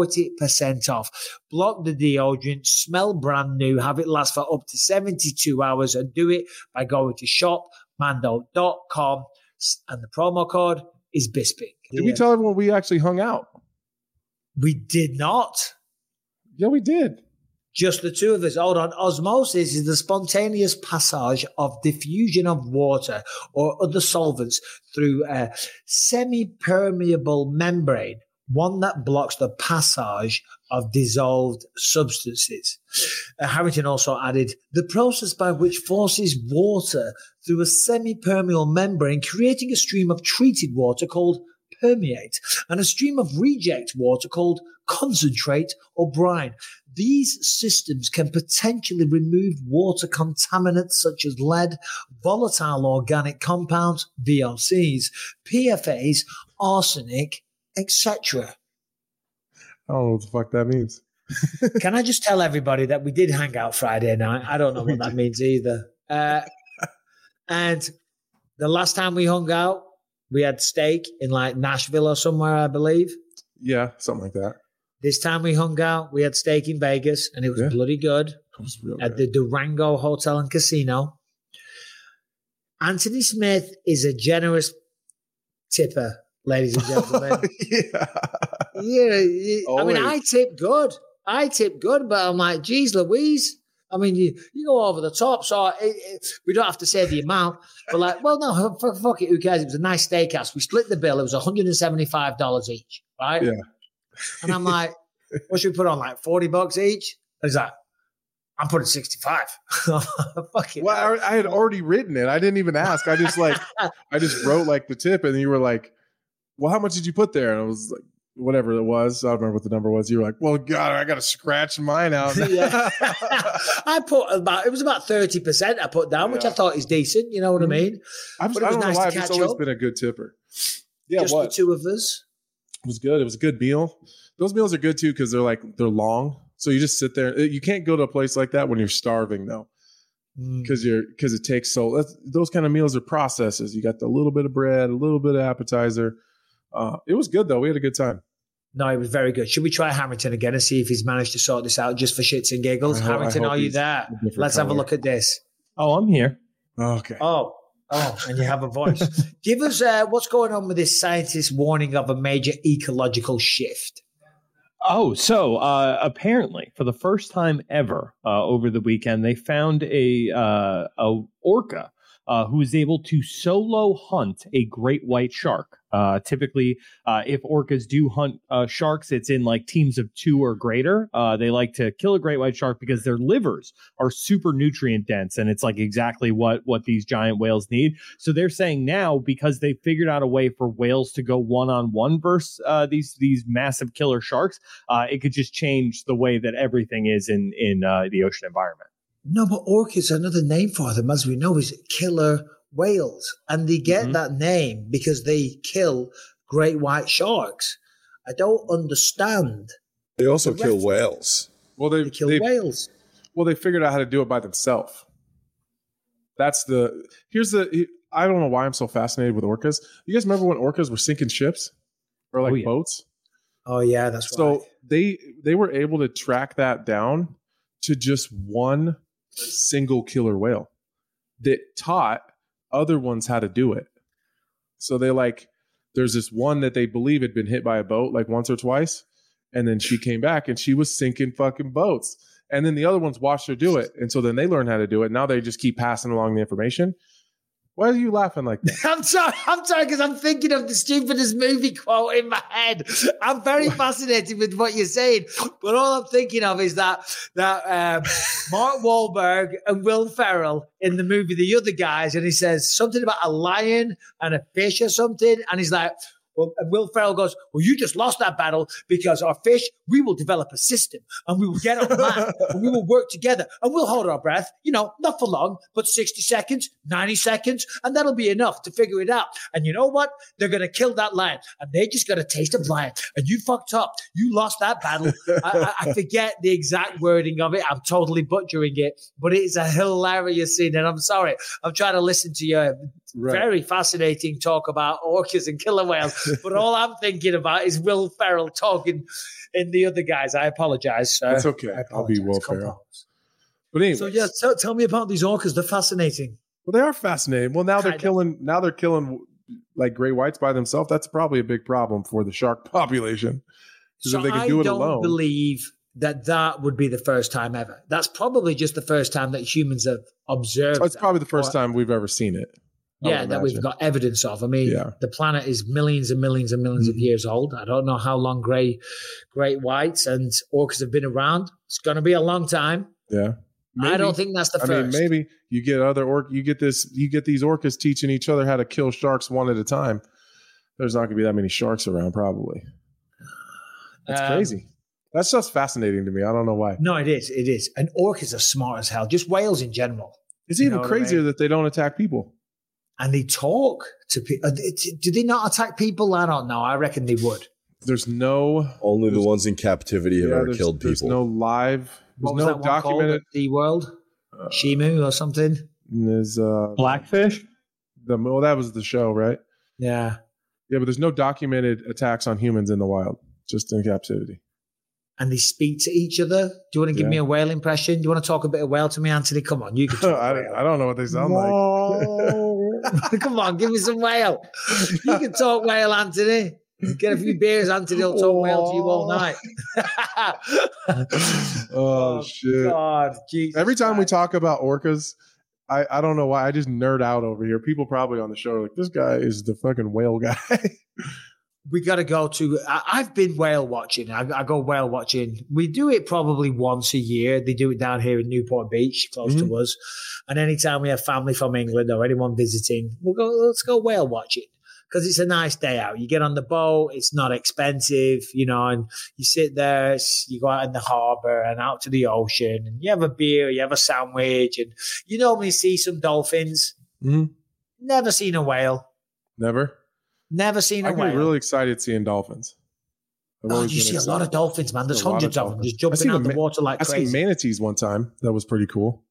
Speaker 5: 40% off. Block the deodorant, smell brand new, have it last for up to 72 hours, and do it by going to shopmando.com, and the promo code is BISPING.
Speaker 7: Did we tell everyone we actually hung out?
Speaker 5: We did not.
Speaker 7: Yeah, we did.
Speaker 5: Just the two of us. Hold on. Osmosis is the spontaneous passage of diffusion of water or other solvents through a semi-permeable membrane, one that blocks the passage of dissolved substances. Harrington also added, the process by which forces water through a semi-permeable membrane, creating a stream of treated water called permeate, and a stream of reject water called concentrate or brine. These systems can potentially remove water contaminants such as lead, volatile organic compounds, VOCs, PFAs, arsenic, etc.
Speaker 7: I don't know what the fuck that means.
Speaker 5: Can I just tell everybody that we did hang out Friday night? I don't know what that means either. And the last time we hung out, we had steak in like Nashville or somewhere, I believe.
Speaker 7: Yeah, something like that.
Speaker 5: This time we hung out. We had steak in Vegas, and it was bloody good.
Speaker 7: It was real
Speaker 5: At
Speaker 7: good.
Speaker 5: the Durango Hotel and Casino. Anthony Smith is a generous tipper, ladies and gentlemen. I mean, I tip good. But I'm like, geez, Louise. I mean, you go over the top, so we don't have to say the amount. But like, well, no, fuck it, who cares? It was a nice steakhouse. We split the bill. It was $175 each, right?
Speaker 7: Yeah.
Speaker 5: And I'm like, what should we put on? Like $40 each? And he's like, I'm putting 65. Fuck it.
Speaker 7: Well, I had already written it. I didn't even ask. I just wrote like the tip, and you were like, well, how much did you put there? And I was like, whatever it was. I don't remember what the number was. You were like, well, God, I got to scratch mine out.
Speaker 5: I put it was about 30% I put down, which I thought is decent. You know what I mean?
Speaker 7: I don't know why. I've just always been a good tipper. Yeah,
Speaker 5: just the two of us.
Speaker 7: It was good. It was a good meal. Those meals are good too because they're long. So you just sit there. You can't go to a place like that when you're starving though, because it takes those kind of meals are processes. You got the little bit of bread, a little bit of appetizer. It was good though. We had a good time.
Speaker 5: No, it was very good. Should we try Harrington again and see if he's managed to sort this out just for shits and giggles? Harrington, are you there? Let's have a look at this.
Speaker 6: Oh, I'm here.
Speaker 7: Okay.
Speaker 5: Oh, and you have a voice. Give us what's going on with this scientist warning of a major ecological shift.
Speaker 6: Oh, so apparently, for the first time ever over the weekend, they found a orca who is able to solo hunt a great white shark. Typically, if orcas do hunt sharks, it's in like teams of 2 or greater. They like to kill a great white shark because their livers are super nutrient dense, and it's like exactly what these giant whales need. So they're saying now, because they figured out a way for whales to go one-on-one versus these massive killer sharks, it could just change the way that everything is in the ocean environment.
Speaker 5: No, but orcas, another name for them, as we know, is killer whales. And they get that name because they kill great white sharks. I don't understand.
Speaker 8: They also kill whales.
Speaker 7: Well,
Speaker 5: they kill whales.
Speaker 7: Well, they figured out how to do it by themselves. I don't know why I'm so fascinated with orcas. You guys remember when orcas were sinking ships or boats?
Speaker 5: Oh, yeah, that's right.
Speaker 7: So they were able to track that down to just one single killer whale that taught other ones how to do it. So there's this one that they believe had been hit by a boat like once or twice, and then she came back and she was sinking fucking boats, and then the other ones watched her do it, and so then they learned how to do it. Now they just keep passing along the information. Why are you laughing like that?
Speaker 5: I'm sorry, because I'm thinking of the stupidest movie quote in my head. I'm very fascinated with what you're saying, but all I'm thinking of is that Mark Wahlberg and Will Ferrell in the movie The Other Guys, and he says something about a lion and a fish or something, and he's like, well, and Will Ferrell goes, well, you just lost that battle because our fish, we will develop a system and we will get on land and we will work together and we'll hold our breath, not for long, but 60 seconds, 90 seconds, and that'll be enough to figure it out. And you know what? They're going to kill that lion and they just got a taste of lion and you fucked up. You lost that battle. I forget the exact wording of it. I'm totally butchering it, but it is a hilarious scene. And I'm sorry, I'm trying to listen to you. Right. Very fascinating talk about orcas and killer whales, but all I'm thinking about is Will Ferrell talking in The Other Guys. I apologize.
Speaker 7: That's okay. I'll be Will Ferrell. But anyway,
Speaker 5: so tell me about these orcas. They're fascinating.
Speaker 7: Well, they are fascinating. Well, now they're killing like great whites by themselves. That's probably a big problem for the shark population.
Speaker 5: So
Speaker 7: if they can do it alone,
Speaker 5: I don't believe that would be the first time ever. That's probably just the first time that humans have observed.
Speaker 7: It's probably the first time we've ever seen it.
Speaker 5: Yeah, that we've got evidence of. I mean, the planet is millions and millions and millions of years old. I don't know how long great whites and orcas have been around. It's going to be a long time.
Speaker 7: Yeah.
Speaker 5: Maybe. I don't think that's the first.
Speaker 7: I mean, maybe you get you get these orcas teaching each other how to kill sharks one at a time. There's not going to be that many sharks around, probably. That's crazy. That's just fascinating to me. I don't know why.
Speaker 5: No, it is. It is. And orcas are smart as hell. Just whales in general.
Speaker 7: It's even crazier that they don't attack people.
Speaker 5: And they talk to people. Do they not attack people? I don't know. I reckon they would.
Speaker 8: Only the ones in captivity have ever killed people.
Speaker 7: There's no live. There's no documented.
Speaker 5: The World, Shimu or something.
Speaker 7: There's
Speaker 6: Blackfish.
Speaker 7: That was the show, right?
Speaker 5: Yeah.
Speaker 7: Yeah, but there's no documented attacks on humans in the wild. just in captivity.
Speaker 5: And they speak to each other. Do you want to give me a whale impression? Do you want to talk a bit of whale to me, Anthony? Come on, you can talk
Speaker 7: I don't know what they sound like.
Speaker 5: Come on, give me some whale. You can talk whale, Anthony. Get a few beers, Anthony will talk whale to you all night.
Speaker 7: Oh, shit.
Speaker 5: God, Jesus
Speaker 7: Every time we
Speaker 5: Christ.
Speaker 7: talk about orcas, I don't know why. I just nerd out over here. People probably on the show are like, this guy is the fucking whale guy.
Speaker 5: We got to go to. I've been whale watching. I go whale watching. We do it probably once a year. They do it down here in Newport Beach, close to us. And anytime we have family from England or anyone visiting, we'll go. Let's go whale watching because it's a nice day out. You get on the boat. It's not expensive, and you sit there. You go out in the harbour and out to the ocean, and you have a beer, you have a sandwich, and you normally see some dolphins. Never seen a whale. Never seen a whale.
Speaker 7: I get really excited seeing dolphins.
Speaker 5: You see a lot of dolphins, man. There's hundreds of them just jumping out the water like crazy.
Speaker 7: I seen manatees one time. That was pretty cool.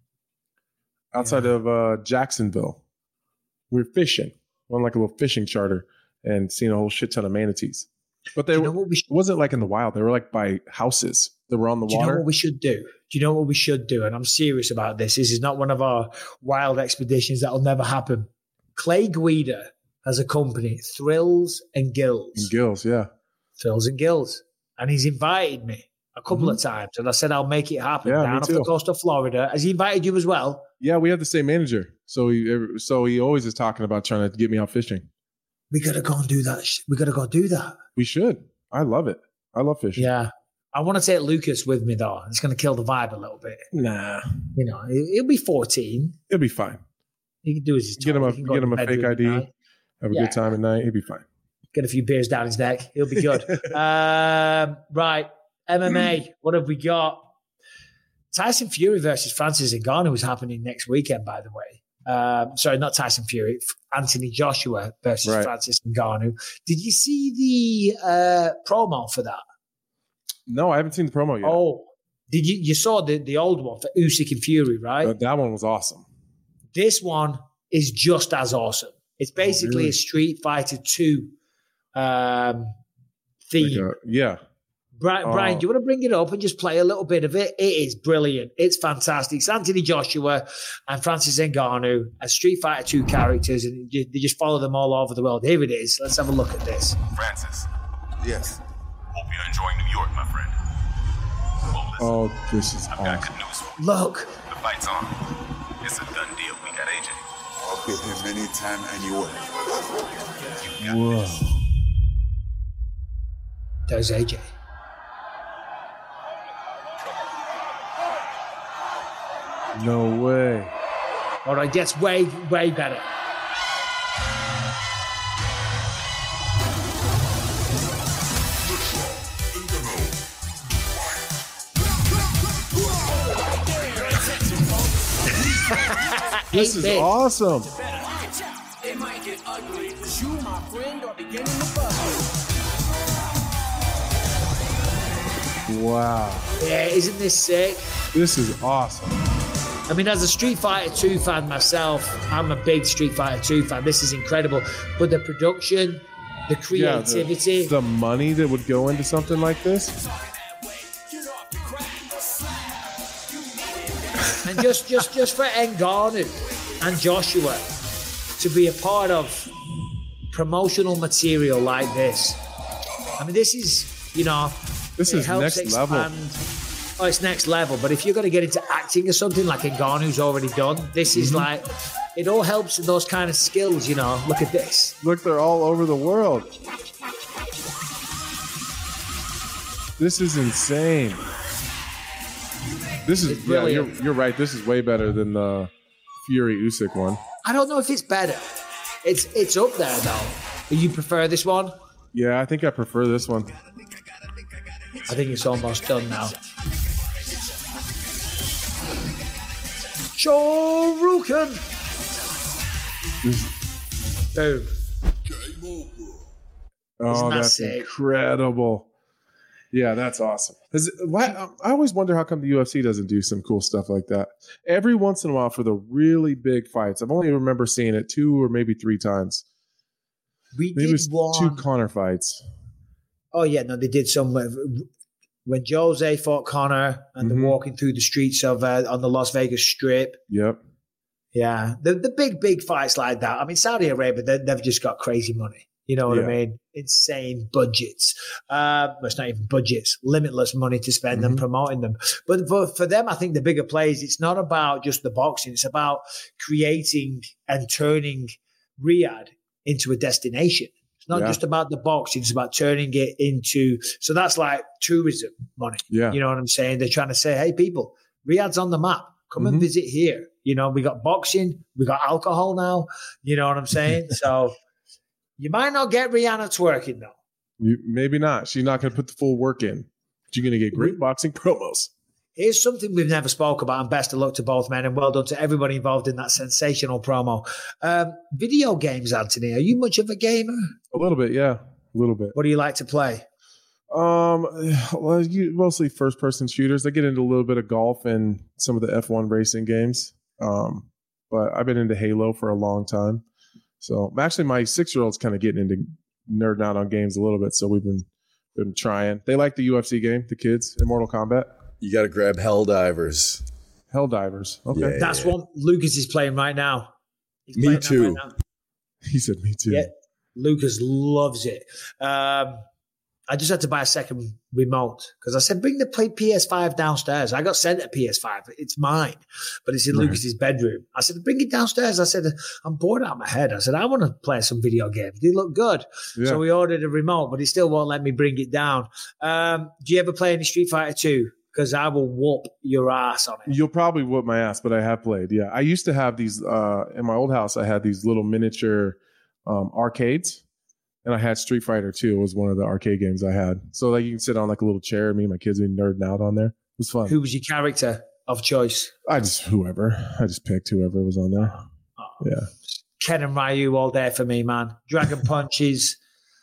Speaker 7: Outside of Jacksonville. We were fishing. On like a little fishing charter and seen a whole shit ton of manatees. But they wasn't like in the wild. They were like by houses that were on the water.
Speaker 5: Do you know what we should do? Do you know what we should do? And I'm serious about this. This is not one of our wild expeditions. That'll never happen. Clay Guida has a company, Thrills and Gills. Thrills and Gills. And he's invited me a couple of times. And I said, I'll make it happen down off the coast of Florida. Has he invited you as well?
Speaker 7: Yeah, we have the same manager. So he always is talking about trying to get me out fishing.
Speaker 5: We got to go and do that. We got to go do that.
Speaker 7: We should. I love it. I love fishing.
Speaker 5: Yeah. I want to take Lucas with me, though. It's going to kill the vibe a little bit.
Speaker 7: Nah.
Speaker 5: He'll be 14.
Speaker 7: He'll be fine.
Speaker 5: He can do his
Speaker 7: Get him a fake ID. Have a good time at night. He'll be fine.
Speaker 5: Get a few beers down his neck. He'll be good. Right. MMA. What have we got? Tyson Fury versus Francis Ngannou is happening next weekend, by the way. Sorry, not Tyson Fury. Anthony Joshua versus Francis Ngannou. Did you see the promo for that?
Speaker 7: No, I haven't seen the promo yet.
Speaker 5: Oh, did you? You saw the old one for Usyk and Fury, right?
Speaker 7: That one was awesome.
Speaker 5: This one is just as awesome. It's basically a Street Fighter 2 theme. Brian, do you want to bring it up and just play a little bit of it? It is brilliant. It's fantastic. It's Anthony Joshua and Francis Ngannou as Street Fighter 2 characters, and they just follow them all over the world. Here it is. Let's have a look at this.
Speaker 9: Francis.
Speaker 10: Yes.
Speaker 9: Hope you're enjoying New York, my friend.
Speaker 7: Well, this is
Speaker 9: I've got good news for you.
Speaker 5: Look.
Speaker 9: The fight's on. It's a done deal. We got AJ.
Speaker 10: I'll beat him anytime, anywhere.
Speaker 7: Whoa.
Speaker 5: There's AJ.
Speaker 7: No way.
Speaker 5: All right, gets way, way better.
Speaker 7: This is awesome. Wow.
Speaker 5: Yeah, isn't this sick?
Speaker 7: This is awesome.
Speaker 5: I mean, as a Street Fighter 2 fan myself, I'm a big Street Fighter 2 fan. This is incredible. But the production, the creativity.
Speaker 7: The money that would go into something like this.
Speaker 5: And just for Ngannou and Joshua to be a part of promotional material like this. I mean, this is,
Speaker 7: this is next level.
Speaker 5: Oh, it's next level. But if you're going to get into acting or something like Ngannou's already done, this is like, it all helps in those kind of skills, Look at this.
Speaker 7: Look, they're all over the world. This is insane. This is, you're right. This is way better than the Fury Usyk one.
Speaker 5: I don't know if it's better. It's up there, though. You prefer this one?
Speaker 7: Yeah, I think I prefer this one.
Speaker 5: I think it's almost done now. Shoryuken. Boom.
Speaker 7: Oh, that's incredible. Yeah, that's awesome. I always wonder how come the UFC doesn't do some cool stuff like that. Every once in a while for the really big fights. I've only remember seeing it 2 or maybe 3 times.
Speaker 5: Maybe
Speaker 7: it was 2 Conor fights.
Speaker 5: Oh yeah, no, they did some when Jose fought Conor and they're walking through the streets of on the Las Vegas Strip.
Speaker 7: Yep.
Speaker 5: Yeah, the big fights like that. I mean, Saudi Arabia, they've just got crazy money. You know what I mean? Insane budgets. Well, it's not even budgets, limitless money to spend and promoting them. But for them, I think the bigger plays, it's not about just the boxing. It's about creating and turning Riyadh into a destination. It's not just about the boxing. It's about turning it into, so that's like tourism money.
Speaker 7: Yeah.
Speaker 5: You know what I'm saying? They're trying to say, hey, people, Riyadh's on the map. Come and visit here. You know, we got boxing. We got alcohol now. You know what I'm saying? So you might not get Rihanna twerking, though.
Speaker 7: Maybe not. She's not going to put the full work in. But you're going to get great boxing promos.
Speaker 5: Here's something we've never spoke about, and best of luck to both men, and well done to everybody involved in that sensational promo. Video games, Anthony. Are you much of a gamer?
Speaker 7: A little bit, yeah. A little bit.
Speaker 5: What do you like to play?
Speaker 7: Well, mostly first-person shooters. I get into a little bit of golf and some of the F1 racing games. But I've been into Halo for a long time. So actually, my 6-year-old's kind of getting into nerding out on games a little bit. So we've been trying. They like the UFC game, the kids, in Mortal Kombat.
Speaker 8: You got to grab Helldivers.
Speaker 7: Helldivers. Okay.
Speaker 8: Yeah,
Speaker 5: That's what Lucas is playing right now.
Speaker 8: Me too.
Speaker 7: Right now. He said me too.
Speaker 5: Yeah, Lucas loves it. I just had to buy a second remote because I said, bring the PS5 downstairs. I got sent a PS5. It's mine, but it's in Lucas's bedroom. I said, bring it downstairs. I said, I'm bored out of my head. I said, I want to play some video games. They look good. Yeah. So we ordered a remote, but he still won't let me bring it down. Do you ever play any Street Fighter 2? Because I will whoop your ass on it.
Speaker 7: You'll probably whoop my ass, but I have played. Yeah. I used to have these, in my old house, I had these little miniature arcades. And I had Street Fighter 2. It was one of the arcade games I had. So like you can sit on like a little chair. Me and my kids would be nerding out on there. It was fun.
Speaker 5: Who was your character of choice?
Speaker 7: I just picked whoever was on there.
Speaker 5: Oh,
Speaker 7: yeah.
Speaker 5: Ken and Ryu all there for me, man. Dragon Punches.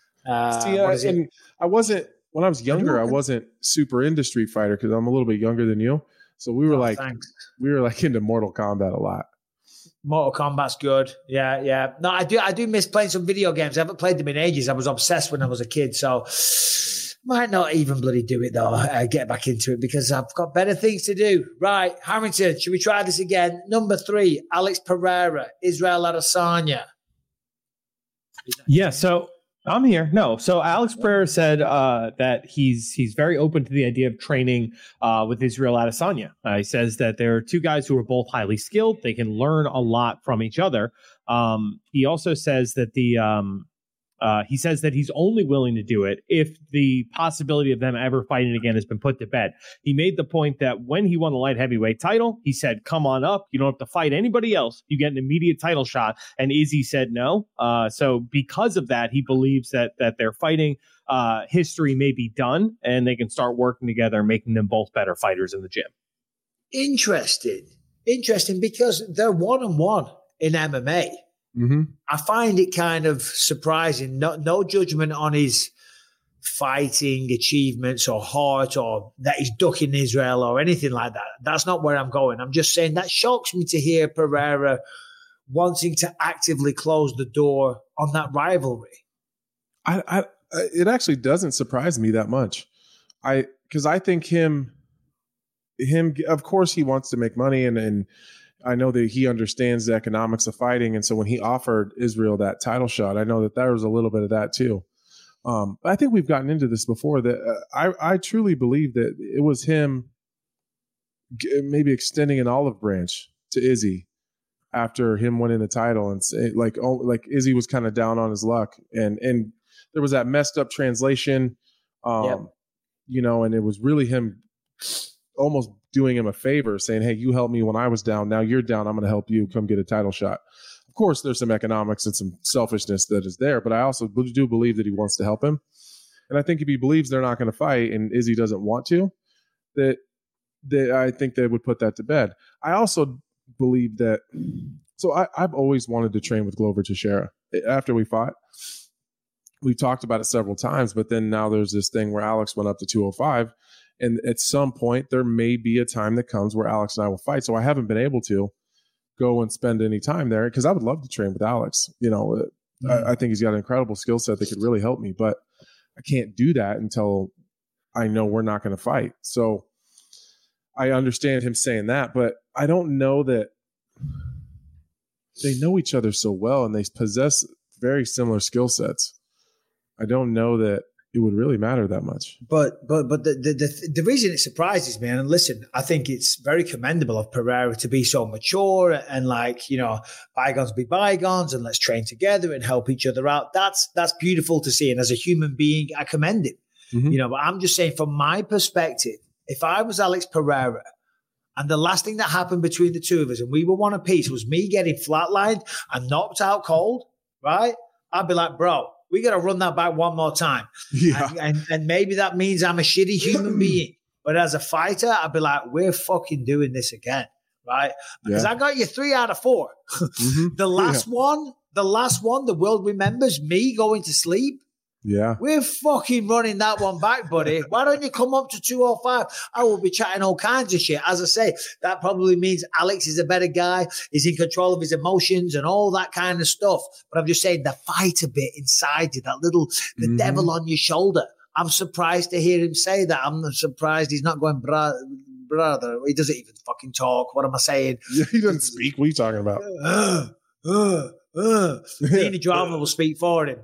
Speaker 7: And I wasn't, when I was younger, I wasn't super into Street Fighter because I'm a little bit younger than you. So we were into Mortal Kombat a lot.
Speaker 5: Mortal Kombat's good. Yeah. No, I do miss playing some video games. I haven't played them in ages. I was obsessed when I was a kid. So might not even bloody do it though. Get back into it because I've got better things to do. Right. Harrington, should we try this again? Number 3, Alex Pereira, Israel Adesanya.
Speaker 6: Yeah. So I'm here. No. So Alex Pereira said that he's very open to the idea of training with Israel Adesanya. He says that there are two guys who are both highly skilled. They can learn a lot from each other. He also says that he's only willing to do it if the possibility of them ever fighting again has been put to bed. He made the point that when he won the light heavyweight title, he said, come on up. You don't have to fight anybody else. You get an immediate title shot. And Izzy said no. So because of that, he believes that their fighting history may be done and they can start working together, making them both better fighters in the gym.
Speaker 5: Interesting because they're 1-1 in MMA.
Speaker 7: Mm-hmm.
Speaker 5: I find it kind of surprising. No judgment on his fighting achievements or heart or that he's ducking Israel or anything like that. That's not where I'm going. I'm just saying that shocks me to hear Pereira wanting to actively close the door on that rivalry.
Speaker 7: It actually doesn't surprise me that much. Because I think him, of course, he wants to make money and I know that he understands the economics of fighting. And so when he offered Israel that title shot, I know that there was a little bit of that too. I think we've gotten into this before that I truly believe that it was him maybe extending an olive branch to Izzy after him winning the title and say, like Izzy was kind of down on his luck. And there was that messed up translation, and it was really him almost doing him a favor, saying, hey, you helped me when I was down. Now you're down. I'm going to help you come get a title shot. Of course, there's some economics and some selfishness that is there, but I also do believe that he wants to help him. And I think if he believes they're not going to fight and Izzy doesn't want to, that I think they would put that to bed. I also believe that. So I've always wanted to train with Glover Teixeira. After we fought, we talked about it several times, but then now there's this thing where Alex went up to 205. And at some point, there may be a time that comes where Alex and I will fight. So I haven't been able to go and spend any time there because I would love to train with Alex. I think he's got an incredible skill set that could really help me. But I can't do that until I know we're not going to fight. So I understand him saying that, but I don't know that they know each other so well and they possess very similar skill sets. I don't know that it would really matter that much.
Speaker 5: But the reason it surprises me, and listen, I think it's very commendable of Pereira to be so mature and like, you know, bygones be bygones and let's train together and help each other out. That's beautiful to see. And as a human being, I commend him. Mm-hmm. You know, but I'm just saying from my perspective, if I was Alex Pereira and the last thing that happened between the two of us and we were one apiece was me getting flatlined and knocked out cold, right? I'd be like, bro, we got to run that back one more time.
Speaker 7: Yeah.
Speaker 5: And maybe that means I'm a shitty human being. But as a fighter, I'd be like, we're fucking doing this again, right? Because I got you 3 out of 4. Mm-hmm. The last one, the world remembers me going to sleep.
Speaker 7: Yeah.
Speaker 5: We're fucking running that one back, buddy. Why don't you come up to 205? I will be chatting all kinds of shit. As I say, that probably means Alex is a better guy. He's in control of his emotions and all that kind of stuff. But I'm just saying the fighter bit inside you, that little, the devil on your shoulder. I'm surprised to hear him say that. I'm surprised he's not going, brother. He doesn't even fucking talk. What am I saying?
Speaker 7: Yeah, he doesn't speak. What are you talking about?
Speaker 5: Nini Drama will speak for him.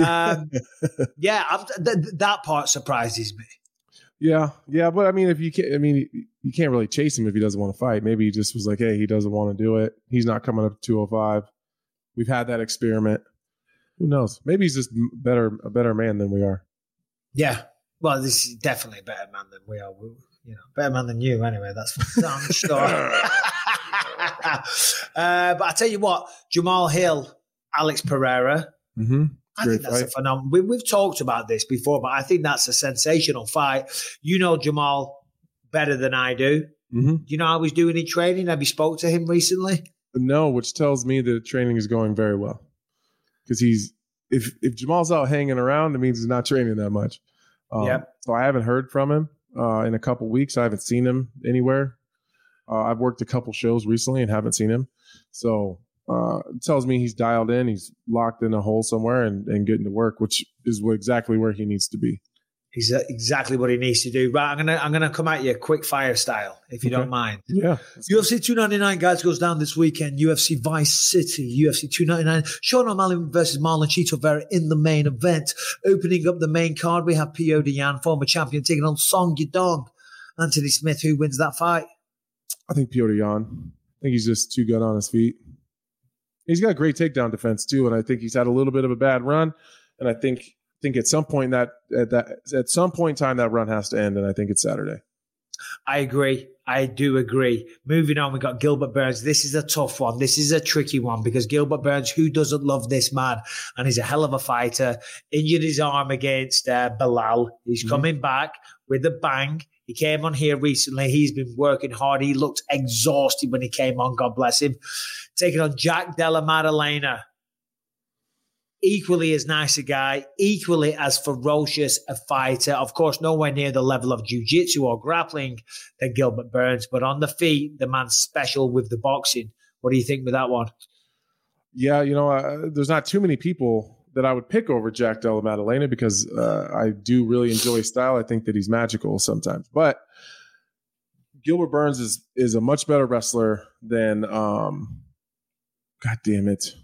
Speaker 5: That part surprises me.
Speaker 7: Yeah, but I mean, you can't really chase him if he doesn't want to fight. Maybe he just was like, hey, he doesn't want to do it. He's not coming up to 205. We've had that experiment. Who knows? Maybe he's just a better man than we are.
Speaker 5: Yeah. Well, this is definitely a better man than we are. Better man than you anyway. That's for damn sure. But I tell you what, Jamal Hill, Alex Pereira.
Speaker 7: Mm-hmm.
Speaker 5: I think that's a phenomenon. We've talked about this before, but I think that's a sensational fight. You know Jamal better than I do.
Speaker 7: Mm-hmm.
Speaker 5: Do you know how he's doing in training? Have you spoke to him recently?
Speaker 7: No, which tells me that training is going very well. Because if Jamal's out hanging around, it means he's not training that much. So I haven't heard from him in a couple weeks. I haven't seen him anywhere. I've worked a couple shows recently and haven't seen him. So it tells me he's dialed in. He's locked in a hole somewhere and getting to work, which is exactly where he needs to be.
Speaker 5: He's exactly what he needs to do. Right, I'm gonna come at you quick fire style, if you don't mind.
Speaker 7: Yeah.
Speaker 5: UFC 299, guys, goes down this weekend. UFC Vice City, UFC 299. Sean O'Malley versus Marlon Chito Vera in the main event. Opening up the main card, we have P.O. Yan, former champion, taking on Song Yadong. Anthony Smith, who wins that fight?
Speaker 7: I think Piotr Jan. I think he's just too good on his feet. He's got great takedown defense too, and I think he's had a little bit of a bad run. And I think at some point at some point in time that run has to end, and I think it's Saturday.
Speaker 5: I agree. I do agree. Moving on, we got Gilbert Burns. This is a tough one. This is a tricky one because Gilbert Burns, who doesn't love this man? And he's a hell of a fighter. Injured his arm against Belal. He's coming back with a bang. He came on here recently. He's been working hard. He looked exhausted when he came on. God bless him. Taking on Jack Della Maddalena. Equally as nice a guy, equally as ferocious a fighter. Of course, nowhere near the level of jiu-jitsu or grappling than Gilbert Burns, but on the feet, the man's special with the boxing. What do you think with that one?
Speaker 7: Yeah, there's not too many people that I would pick over Jack Della Maddalena because I do really enjoy his style. I think that he's magical sometimes. But Gilbert Burns is a much better wrestler than God damn it.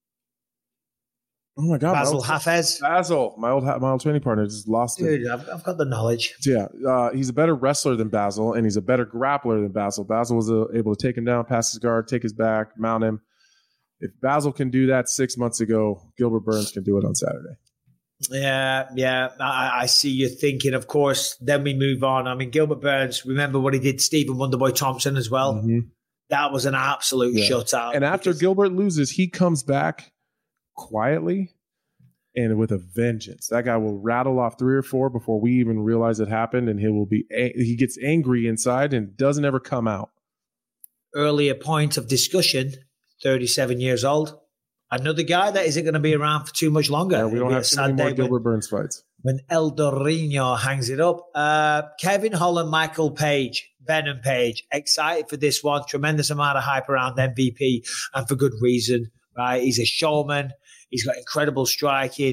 Speaker 7: Oh my God.
Speaker 5: Basil Hafez.
Speaker 7: Basil, my old training partner, just lost it.
Speaker 5: Dude, I've got the knowledge.
Speaker 7: Yeah. He's a better wrestler than Basil, and he's a better grappler than Basil. Basil was able to take him down, pass his guard, take his back, mount him. If Basil can do that 6 months ago, Gilbert Burns can do it on Saturday.
Speaker 5: Yeah. I see you thinking, of course. Then we move on. I mean, Gilbert Burns, remember what he did to Stephen Wonderboy Thompson as well?
Speaker 7: Mm-hmm.
Speaker 5: That was an absolute shutout.
Speaker 7: And after Gilbert loses, he comes back quietly and with a vengeance. That guy will rattle off 3 or 4 before we even realize it happened, and he gets angry inside and doesn't ever come out.
Speaker 5: Earlier point of discussion, 37 years old. Another guy that isn't going to be around for too much longer.
Speaker 7: Yeah, we don't have too many more Gilbert Burns fights.
Speaker 5: When El Dorino hangs it up. Kevin Holland, Michael Page, Venom Page. Excited for this one. Tremendous amount of hype around MVP, and for good reason. Right? He's a showman. He's got incredible striking. He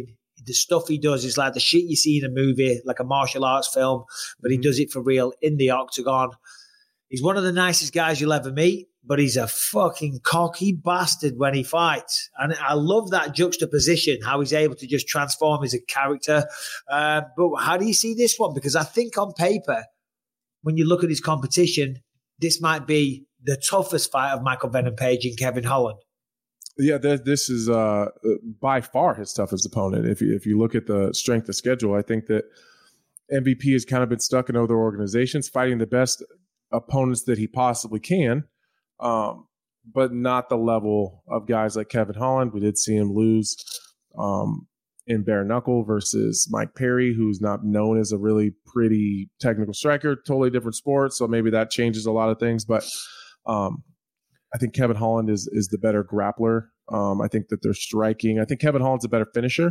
Speaker 5: the stuff he does is like the shit you see in a movie, like a martial arts film, but he does it for real in the octagon. He's one of the nicest guys you'll ever meet, but he's a fucking cocky bastard when he fights. And I love that juxtaposition, how he's able to just transform as a character. But how do you see this one? Because I think on paper, when you look at his competition, this might be the toughest fight of Michael Venom Page and Kevin Holland.
Speaker 7: Yeah, this is by far his toughest opponent. If you look at the strength of schedule, I think that MVP has kind of been stuck in other organizations, fighting the best opponents that he possibly can, but not the level of guys like Kevin Holland. We did see him lose in bare knuckle versus Mike Perry, who's not known as a really pretty technical striker. Totally different sport, so maybe that changes a lot of things. But I think Kevin Holland is the better grappler. I think that they're striking. I think Kevin Holland's a better finisher,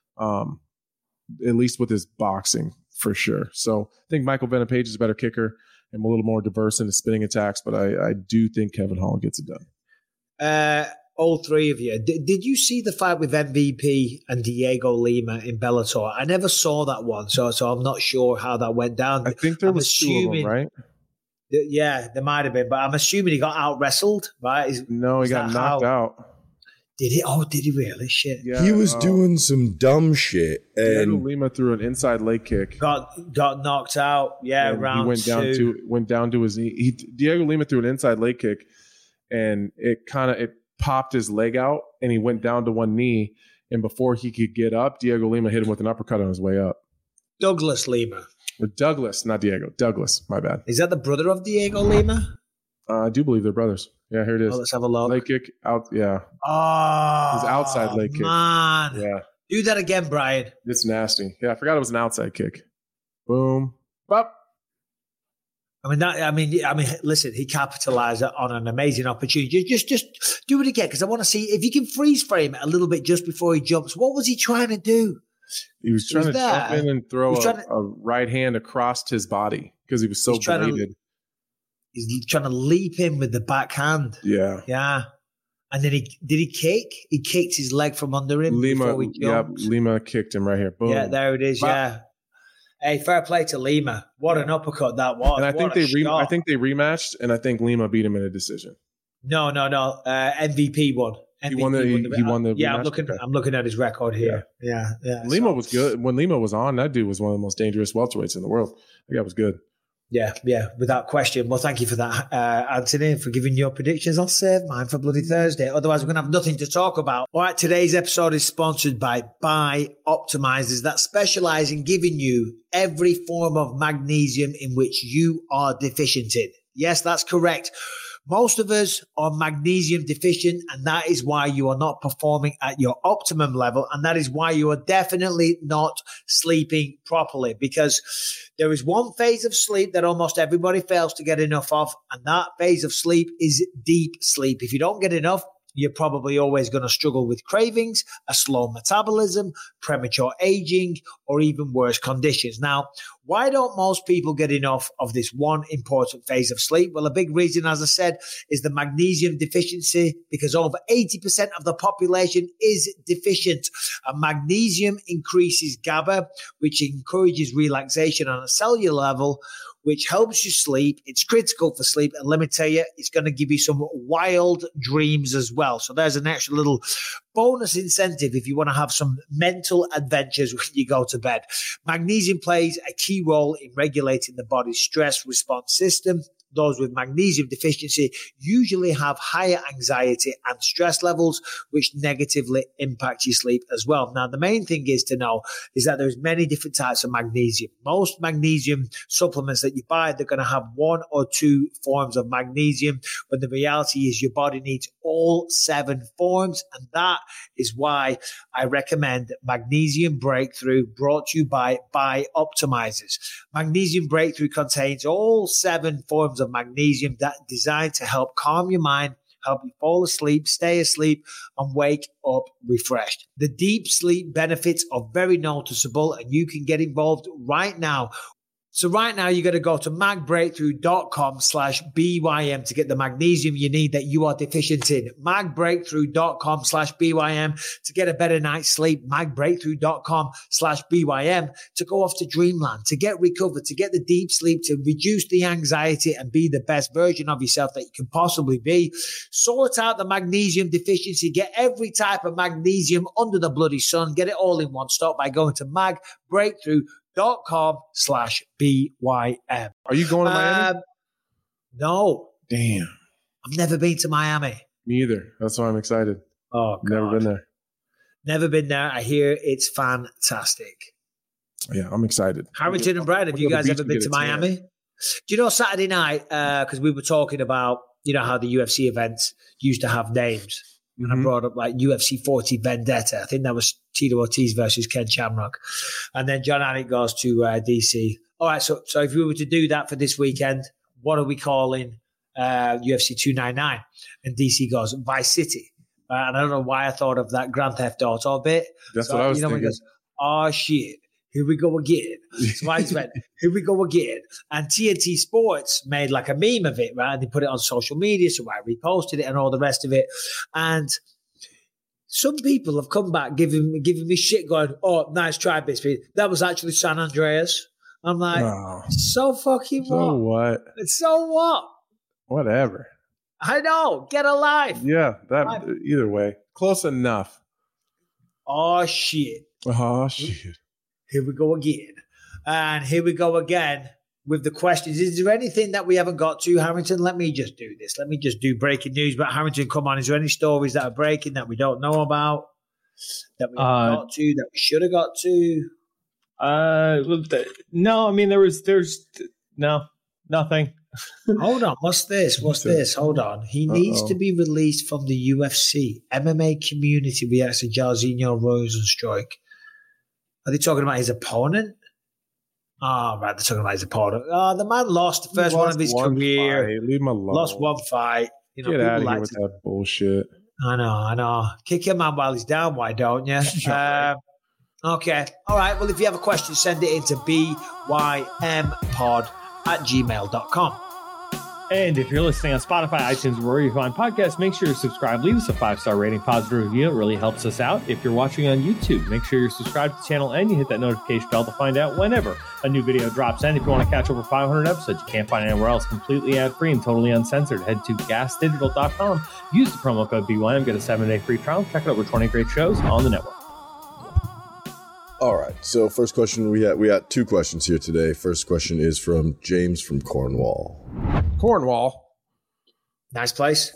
Speaker 7: at least with his boxing for sure. So I think Michael Venom Page is a better kicker and a little more diverse in his spinning attacks, but I do think Kevin Holland gets it done.
Speaker 5: All three of you. Did you see the fight with MVP and Diego Lima in Bellator? I never saw that one, so I'm not sure how that went down.
Speaker 7: I think there was two of them, right?
Speaker 5: Yeah, there might have been, but I'm assuming he got out wrestled, right?
Speaker 7: No, he got knocked out.
Speaker 5: Did he? Oh, did he really? Shit.
Speaker 8: Yeah, he was doing some dumb shit, and
Speaker 7: Diego Lima threw an inside leg kick.
Speaker 5: Got knocked out. Yeah, round
Speaker 7: he went down to his knee. Diego Lima threw an inside leg kick, and it popped his leg out, and he went down to one knee. And before he could get up, Diego Lima hit him with an uppercut on his way up.
Speaker 5: Douglas Lima.
Speaker 7: Douglas, not Diego. Douglas, my bad.
Speaker 5: Is that the brother of Diego Lima?
Speaker 7: I do believe they're brothers. Yeah, here it is.
Speaker 5: Oh, let's have a look.
Speaker 7: Leg kick out. Yeah.
Speaker 5: Oh,
Speaker 7: his outside leg kick.
Speaker 5: Man.
Speaker 7: Yeah.
Speaker 5: Do that again, Brian.
Speaker 7: It's nasty. Yeah, I forgot it was an outside kick. Boom. Bop.
Speaker 5: I mean, listen, he capitalized on an amazing opportunity. Just do it again, because I want to see if you can freeze frame it a little bit just before he jumps. What was he trying to do?
Speaker 7: He was trying to jump in and throw a right hand across his body because he was so bladed.
Speaker 5: He's trying to leap in with the backhand.
Speaker 7: Yeah.
Speaker 5: Yeah. And then did he kick? He kicked his leg from under him before he jumped.
Speaker 7: Yep, Lima kicked him right here. Boom.
Speaker 5: Yeah, there it is. Bop. Yeah. Hey, fair play to Lima. What an uppercut that was.
Speaker 7: And I think they rematched, and I think Lima beat him in a decision.
Speaker 5: No. MVP won.
Speaker 7: He won the
Speaker 5: yeah,
Speaker 7: rematch.
Speaker 5: I'm looking at his record here. Yeah.
Speaker 7: Lima was good. When Lima was on, that dude was one of the most dangerous welterweights in the world. That guy was good.
Speaker 5: Yeah, without question. Well, thank you for that, Anthony, for giving your predictions. I'll save mine for bloody Thursday. Otherwise, we're going to have nothing to talk about. All right, today's episode is sponsored by Optimizers that specialize in giving you every form of magnesium in which you are deficient in. Yes, that's correct. Most of us are magnesium deficient, and that is why you are not performing at your optimum level. And that is why you are definitely not sleeping properly, because there is one phase of sleep that almost everybody fails to get enough of. And that phase of sleep is deep sleep. If you don't get enough, you're probably always going to struggle with cravings, a slow metabolism, premature aging, or even worse conditions. Now, why don't most people get enough of this one important phase of sleep? Well, a big reason, as I said, is the magnesium deficiency, because over 80% of the population is deficient. And magnesium increases GABA, which encourages relaxation on a cellular level, which helps you sleep. It's critical for sleep. And let me tell you, it's going to give you some wild dreams as well. So there's an extra little bonus incentive if you want to have some mental adventures when you go to bed. Magnesium plays a key role in regulating the body's stress response system. Those with magnesium deficiency usually have higher anxiety and stress levels, which negatively impact your sleep as well. Now, the main thing is to know is that there's many different types of magnesium. Most magnesium supplements that you buy, they're going to have one or two forms of magnesium, but the reality is your body needs all 7 forms, and that is why I recommend Magnesium Breakthrough, brought to you by Optimizers. Magnesium Breakthrough contains all 7 forms of magnesium that are designed to help calm your mind, help you fall asleep, stay asleep, and wake up refreshed. The deep sleep benefits are very noticeable, and you can get involved right now So right now, you got to go to magbreakthrough.com/BYM to get the magnesium you need that you are deficient in. magbreakthrough.com/BYM to get a better night's sleep. magbreakthrough.com/BYM to go off to dreamland, to get recovered, to get the deep sleep, to reduce the anxiety and be the best version of yourself that you can possibly be. Sort out the magnesium deficiency. Get every type of magnesium under the bloody sun. Get it all in one stop by going to magbreakthrough.com/BYM.
Speaker 7: Are you going to Miami?
Speaker 5: No.
Speaker 7: Damn.
Speaker 5: I've never been to Miami.
Speaker 7: Me either. That's why I'm excited.
Speaker 5: Oh, God.
Speaker 7: Never been there.
Speaker 5: Never been there. I hear it's fantastic.
Speaker 7: Yeah, I'm excited.
Speaker 5: Harrington and Brad, have you guys ever been to Miami? Do you know Saturday night, because we were talking about, how the UFC events used to have names. And I brought up like UFC 40 Vendetta. I think that was Tito Ortiz versus Ken Shamrock. And then John Anik goes to DC. All right, so if we were to do that for this weekend, what are we calling UFC 299? And DC goes Vice City. And I don't know why I thought of that Grand Theft Auto bit.
Speaker 7: That's what I was thinking.
Speaker 5: He goes, oh, shit. Here we go again. So I just went, here we go again. And TNT Sports made like a meme of it, right? And they put it on social media, so I reposted it and all the rest of it. And some people have come back giving me shit going, oh, nice try, Bisping. That was actually San Andreas. I'm like, so fucking what?
Speaker 7: So what?
Speaker 5: So what?
Speaker 7: Whatever.
Speaker 5: I know. Get a life.
Speaker 7: Yeah, either way. Close enough.
Speaker 5: Oh, shit.
Speaker 7: Oh, shit.
Speaker 5: Here we go again. And here we go again with the questions. Is there anything that we haven't got to, Harrington? Let me just do this. Let me just do breaking news. But Harrington, come on. Is there any stories that are breaking that we don't know about, that we haven't got to, that we should have got to?
Speaker 6: No, I mean, there's nothing.
Speaker 5: Hold on. What's this? Hold on. He needs to be released from the UFC. MMA community reacts to Jairzinho Rozenstruik. Are they talking about his opponent? Oh, right. They're talking about his opponent. Oh, the man lost the first one of his career.
Speaker 7: Fight. Leave him alone.
Speaker 5: Lost one fight.
Speaker 7: Get out of here with that bullshit.
Speaker 5: I know. Kick him out while he's down. Why don't you? Okay. All right. Well, if you have a question, send it into bympod@gmail.com.
Speaker 6: And if you're listening on Spotify, iTunes, wherever you find podcasts, make sure you subscribe. Leave us a 5-star rating, positive review. It really helps us out. If you're watching on YouTube, make sure you're subscribed to the channel and you hit that notification bell to find out whenever a new video drops. And if you want to catch over 500 episodes you can't find anywhere else, completely ad-free and totally uncensored, head to gasdigital.com. Use the promo code BYM, get a 7-day free trial. Check out over 20 great shows on the network.
Speaker 8: All right. So first question, we got two questions here today. First question is from James from Cornwall.
Speaker 7: Cornwall.
Speaker 5: Nice place.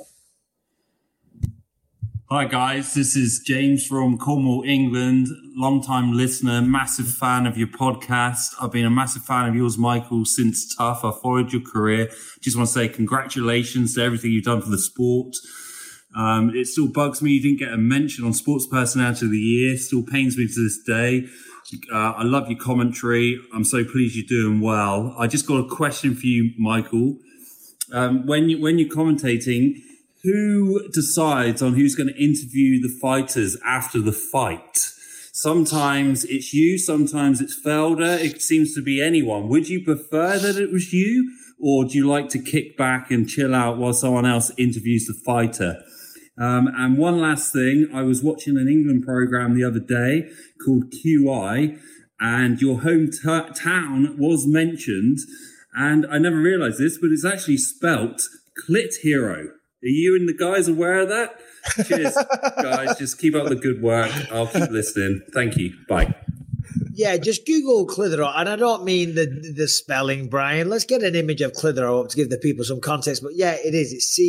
Speaker 11: Hi guys, this is James from Cornwall, England. Long-time listener, massive fan of your podcast. I've been a massive fan of yours, Michael, since Tough. I followed your career. Just want to say congratulations to everything you've done for the sport. It still bugs me you didn't get a mention on Sports Personality of the Year. Still pains me to this day. I love your commentary. I'm so pleased you're doing well. I just got a question for you, Michael. When you're commentating, who decides on who's going to interview the fighters after the fight? Sometimes it's you, sometimes it's Felder. It seems to be anyone. Would you prefer that it was you, or do you like to kick back and chill out while someone else interviews the fighter? And one last thing, I was watching an England program the other day called QI, and your hometown was mentioned, and I never realized this, but it's actually spelt Clit Hero. Are you and the guys aware of that? Cheers, guys. Just keep up the good work. I'll keep listening. Thank you. Bye.
Speaker 5: Yeah, just Google Clitheroe. And I don't mean the spelling, Brian. Let's get an image of Clitheroe up to give the people some context. But yeah, it is. It's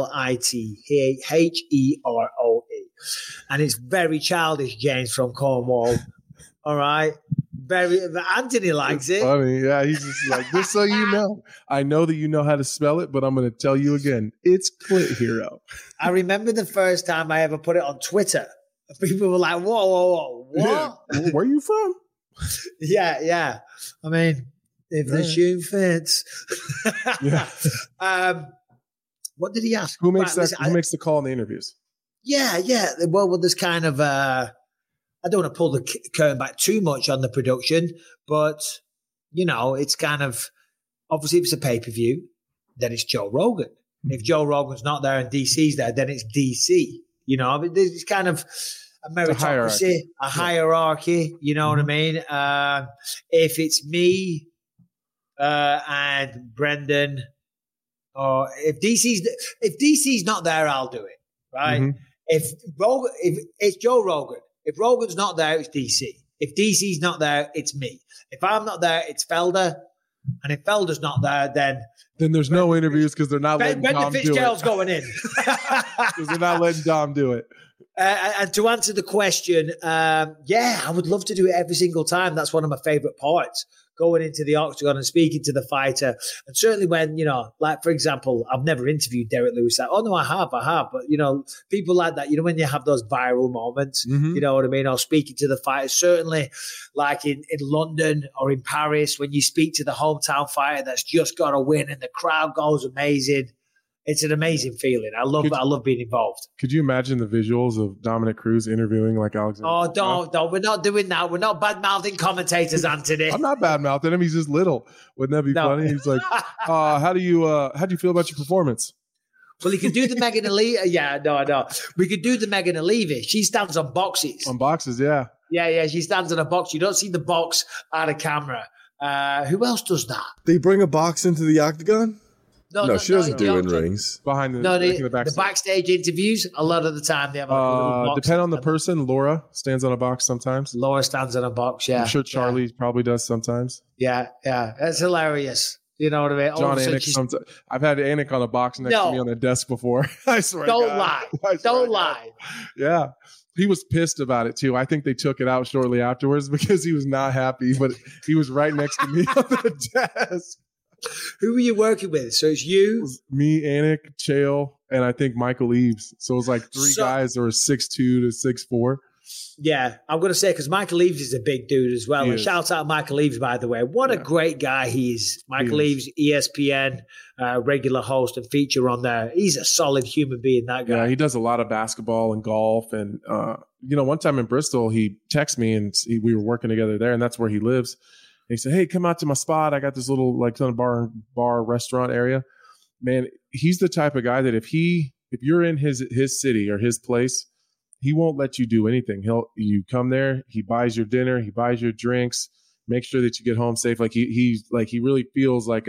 Speaker 5: Clitheroe. And it's very childish, James from Cornwall. All right. Anthony likes it.
Speaker 7: Funny. Yeah, he's just like, just so you know. I know that you know how to spell it, but I'm going to tell you again. It's Clit Hero.
Speaker 5: I remember the first time I ever put it on Twitter. People were like, whoa, what?
Speaker 7: Yeah. Where are you from?
Speaker 5: Yeah. I mean, if the shoe fits.
Speaker 7: Yeah.
Speaker 5: What did he ask?
Speaker 7: Who makes Who makes the call in the interviews?
Speaker 5: Yeah. Well, there's kind of I don't want to pull the curtain back too much on the production, but it's kind of, obviously if it's a pay-per-view, then it's Joe Rogan. If Joe Rogan's not there and DC's there, then it's DC. There's kind of a meritocracy, a hierarchy. You know what I mean? If it's me and Brendan, or if DC's not there, I'll do it. Right? Mm-hmm. If it's Joe Rogan, if Rogan's not there, it's DC. If DC's not there, it's me. If I'm not there, it's Felder. And if Felder's not there, then
Speaker 7: there's no interviews because they're not letting Dom do it.
Speaker 5: Fitzgerald's going in.
Speaker 7: Because they're not letting Dom do it.
Speaker 5: And to answer the question, I would love to do it every single time. That's one of my favorite parts, going into the octagon and speaking to the fighter. And certainly when, like, for example, I've never interviewed Derek Lewis. Oh, no, I have. But, people like that, when you have those viral moments, you know what I mean? Or speaking to the fighter, certainly like in London or in Paris, when you speak to the hometown fighter that's just got to win and the crowd goes amazing. It's an amazing feeling. I love being involved.
Speaker 7: Could you imagine the visuals of Dominic Cruz interviewing like Alexander?
Speaker 5: Oh, don't. We're not doing that. We're not bad-mouthing commentators, Anthony.
Speaker 7: I'm not bad-mouthing him. He's just little. Wouldn't that be funny? He's like, how do you feel about your performance?
Speaker 5: Well, he could do the Megan Alevy. Yeah, no. We could do the Megan Alevy. She stands on boxes.
Speaker 7: On boxes, yeah.
Speaker 5: Yeah. She stands on a box. You don't see the box out of camera. Who else does that?
Speaker 8: They bring a box into the octagon? No, she doesn't do in rings.
Speaker 7: Behind
Speaker 5: the backstage interviews, a lot of the time they have a little box.
Speaker 7: Depend on the person. Laura stands on a box sometimes.
Speaker 5: Laura stands on a box, yeah.
Speaker 7: I'm sure Charlie probably does sometimes.
Speaker 5: Yeah. It's hilarious. You know what I mean?
Speaker 7: John Anik sometimes. I've had Anik on a box next to me on the desk before. I swear.
Speaker 5: Don't lie.
Speaker 7: Yeah. He was pissed about it too. I think they took it out shortly afterwards because he was not happy, but he was right next to me on the desk.
Speaker 5: Who were you working with? So it's you? It was
Speaker 7: me, Anik, Chael, and I think Michael Eaves. So it was like three guys that were 6'2" to 6'4".
Speaker 5: Yeah, I'm going to say because Michael Eaves is a big dude as well. And shout out Michael Eaves, by the way. What a great guy he is. Michael Eaves, ESPN, regular host and feature on there. He's a solid human being, that guy.
Speaker 7: Yeah, he does a lot of basketball and golf. And, one time in Bristol, he texted me and we were working together there, and that's where he lives. And he said, hey, come out to my spot. I got this little like kind of bar restaurant area. Man, he's the type of guy that if you're in his city or his place, he won't let you do anything. You come there, he buys your dinner, he buys your drinks, make sure that you get home safe. Like he really feels like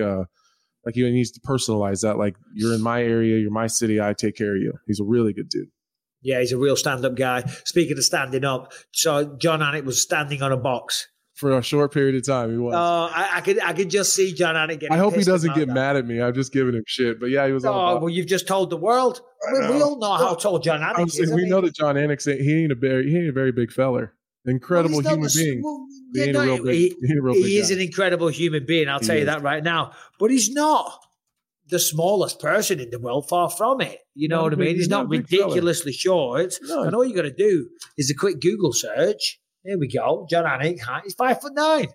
Speaker 7: he needs to personalize that. Like, you're in my area, you're my city, I take care of you. He's a really good dude.
Speaker 5: Yeah, he's a real stand-up guy. Speaking of standing up, so John Anik was standing on a box.
Speaker 7: For a short period of time, he was.
Speaker 5: I could just see John Anik getting.
Speaker 7: I hope he doesn't get mad at me. I'm just giving him shit, but yeah, he was.
Speaker 5: Well, you've just told the world. We all know how tall John Anik is.
Speaker 7: We know that John Anik's he ain't a very big feller. Incredible human being.
Speaker 5: He is an incredible human being. I'll tell you that right now. But he's not the smallest person in the world. Far from it. You know what I mean? He's not ridiculously short. And all you got to do is a quick Google search. There we go. John Anik, he's 5'9".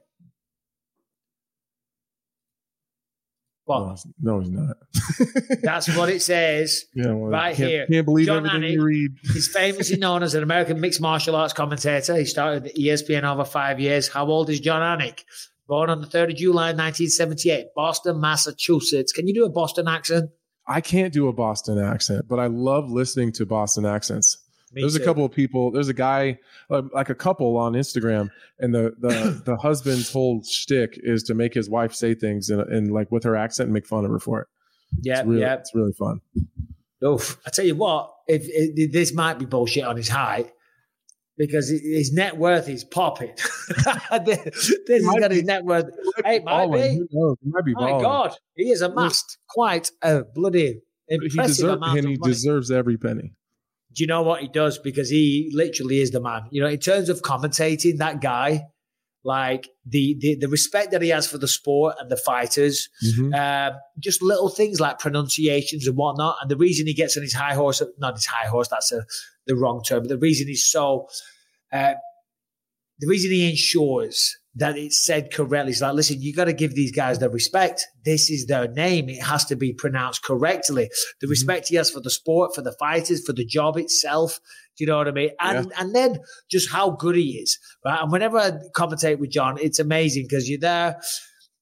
Speaker 5: What?
Speaker 7: No, he's not.
Speaker 5: That's what it says here.
Speaker 7: Can't believe
Speaker 5: John
Speaker 7: everything
Speaker 5: Anik
Speaker 7: you read.
Speaker 5: He's famously known as an American mixed martial arts commentator. He started at ESPN over 5 years. How old is John Anik? Born on the 3rd of July, 1978, Boston, Massachusetts. Can you do a Boston accent?
Speaker 7: I can't do a Boston accent, but I love listening to Boston accents. There's a couple of people. There's a guy, like a couple on Instagram, and the husband's whole shtick is to make his wife say things and like with her accent and make fun of her for it.
Speaker 5: Yeah,
Speaker 7: it's really fun.
Speaker 5: Oof. I tell you what, if this might be bullshit on his height, because his net worth is popping. This has got his net worth. Hey, it might be.
Speaker 7: Who knows? He might be balling.
Speaker 5: My God, he has amassed quite a bloody impressive amount of money.
Speaker 7: And he deserves every penny.
Speaker 5: Do you know what he does? Because he literally is the man. In terms of commentating, that guy, like the respect that he has for the sport and the fighters, just little things like pronunciations and whatnot. And the reason he gets on his high horse, not his high horse, that's the wrong term. But the reason he's the reason he ensures that it's said correctly is like, listen, you got to give these guys the respect. This is their name. It has to be pronounced correctly. The respect he has for the sport, for the fighters, for the job itself. Do you know what I mean? And then just how good he is. Right? And whenever I commentate with John, it's amazing because you're there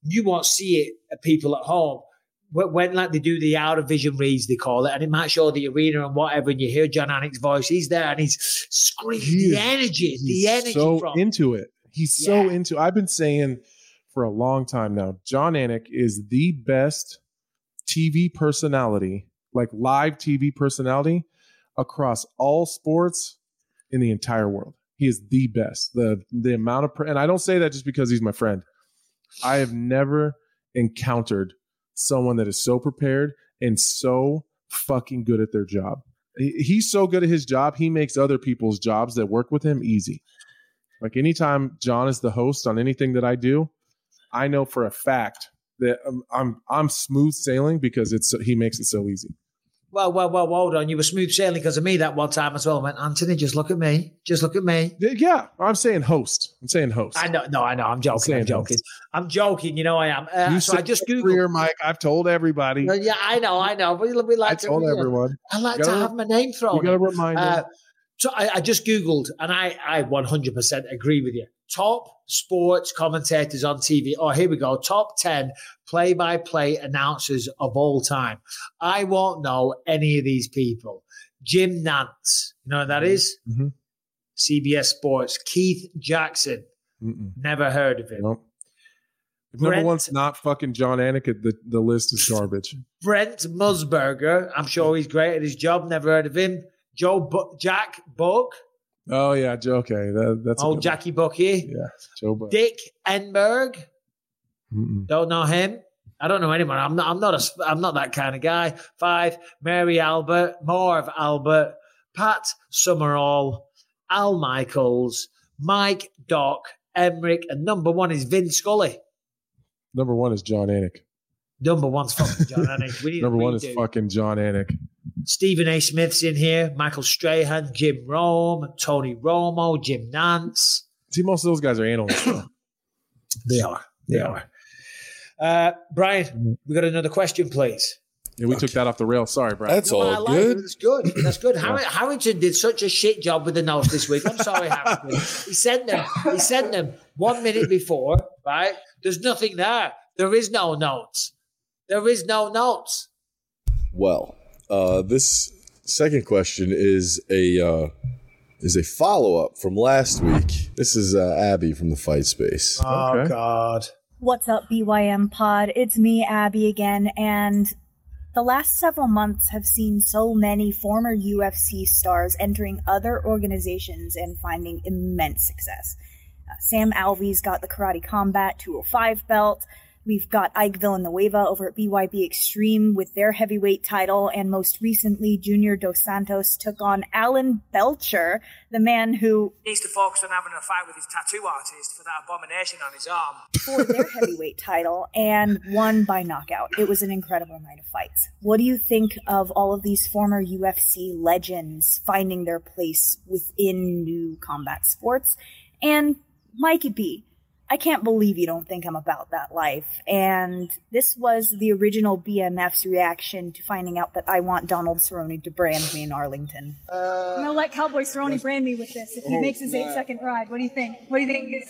Speaker 5: you won't see it, people at home. When like they do the out of vision reads, they call it, and it might show the arena and whatever, and you hear John Anik's voice. He's there and he's screaming the energy.
Speaker 7: So
Speaker 5: from
Speaker 7: into it. He's so into. I've been saying for a long time now, John Anik is the best TV personality, like live TV personality, across all sports in the entire world. He is the best. The amount of and I don't say that just because he's my friend. I have never encountered someone that is so prepared and so fucking good at their job. He's so good at his job, he makes other people's jobs that work with him easy. Like anytime John is the host on anything that I do, I know for a fact that I'm smooth sailing because he makes it so easy.
Speaker 5: Well, hold on. You were smooth sailing because of me that one time as well. I went, Anthony, just look at me. Just look at me.
Speaker 7: Yeah, I'm saying host. I know.
Speaker 5: I'm joking. I'm joking. You know I am. So I just Googled.
Speaker 7: Career, Mike. I've told everybody.
Speaker 5: Yeah, I know. We like
Speaker 7: told everyone.
Speaker 5: I like to have my name thrown.
Speaker 7: You got to remind them.
Speaker 5: So I just Googled, and I 100% agree with you. Top sports commentators on TV. Oh, here we go. Top 10 play-by-play announcers of all time. I won't know any of these people. Jim Nantz. You know what that is?
Speaker 7: Mm-hmm.
Speaker 5: CBS Sports. Keith Jackson. Never heard of him.
Speaker 7: Nope. If number one's not fucking John Anik, the list is garbage.
Speaker 5: Brent Musburger. I'm sure he's great at his job. Never heard of him. Jack Buck.
Speaker 7: Oh yeah, okay, that's
Speaker 5: old Jackie Bucky.
Speaker 7: Yeah, Joe Buck.
Speaker 5: Dick Enberg. Don't know him. I don't know anyone. I'm not that kind of guy. 5. Mary Albert, Marv Albert, Pat Summerall, Al Michaels, Mike Doc, Emmerich, and number 1 is Vin Scully.
Speaker 7: Number 1 is John Anik.
Speaker 5: Number 1's fucking John Anik.
Speaker 7: Number 1 is fucking John Anik.
Speaker 5: Stephen A. Smith's in here. Michael Strahan, Jim Rome, Tony Romo, Jim Nantz.
Speaker 7: See, most of those guys are analysts.
Speaker 5: They are. Brian, we got another question, please.
Speaker 7: Yeah, we took that off the rail. Sorry, Brian.
Speaker 8: That's all good.
Speaker 5: That's good. Harrington did such a shit job with the notes this week. I'm sorry, Harrington. He sent them 1 minute before, right? There's nothing there. There is no notes.
Speaker 8: Well, this second question is a follow-up from last week. This is Abby from the Fight Space.
Speaker 5: Oh, God.
Speaker 12: What's up, BYM Pod? It's me, Abby, again, and the last several months have seen so many former UFC stars entering other organizations and finding immense success. Sam Alvey's got the Karate Combat 205 belt. We've got Ike Villanueva over at BYB Extreme with their heavyweight title, and most recently, Junior Dos Santos took on Alan Belcher, the man who
Speaker 2: needs to focus on having a fight with his tattoo artist for that abomination on his arm.
Speaker 12: For their heavyweight title, and won by knockout. It was an incredible night of fights. What do you think of all of these former UFC legends finding their place within new combat sports? And Mikey B, I can't believe you don't think I'm about that life. And this was the original BMF's reaction to finding out that I want Donald Cerrone to brand me in Arlington.
Speaker 13: I'm going to let Cowboy Cerrone brand me with this if he makes his 8-second ride. What do you think? What do you think?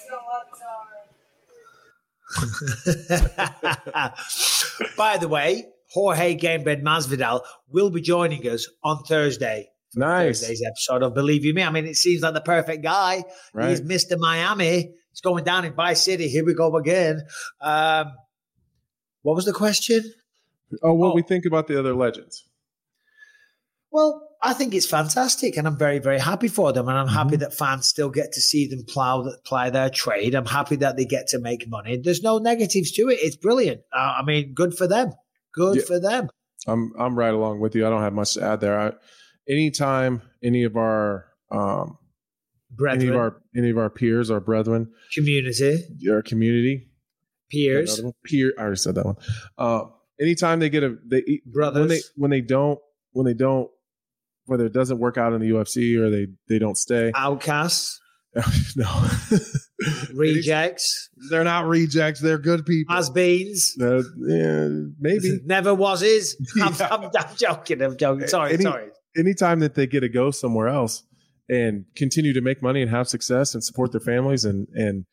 Speaker 5: By the way, Jorge Gamebred Masvidal will be joining us on Thursday.
Speaker 7: Nice.
Speaker 5: Thursday's episode of Believe You Me. I mean, it seems like the perfect guy. Right. He's Mr. Miami. It's going down in Vice City. Here we go again. What was the question?
Speaker 7: What we think about the other legends.
Speaker 5: Well, I think it's fantastic, and I'm very, very happy for them. And I'm happy that fans still get to see them ply their trade. I'm happy that they get to make money. There's no negatives to it. It's brilliant. I mean, good for them. Good for them.
Speaker 7: I'm right along with you. I don't have much to add there. Anytime any of our
Speaker 5: brethren,
Speaker 7: any of our peers, our brethren,
Speaker 5: our
Speaker 7: community,
Speaker 5: peers,
Speaker 7: I already said that one. Anytime they get
Speaker 5: brothers,
Speaker 7: when they don't, whether it doesn't work out in the UFC or they don't stay,
Speaker 5: outcasts,
Speaker 7: no,
Speaker 5: rejects.
Speaker 7: They're not rejects. They're good people.
Speaker 5: Has-beens.
Speaker 7: Maybe
Speaker 5: never was. I'm joking. Sorry.
Speaker 7: Anytime that they get to go somewhere else and continue to make money and have success and support their families and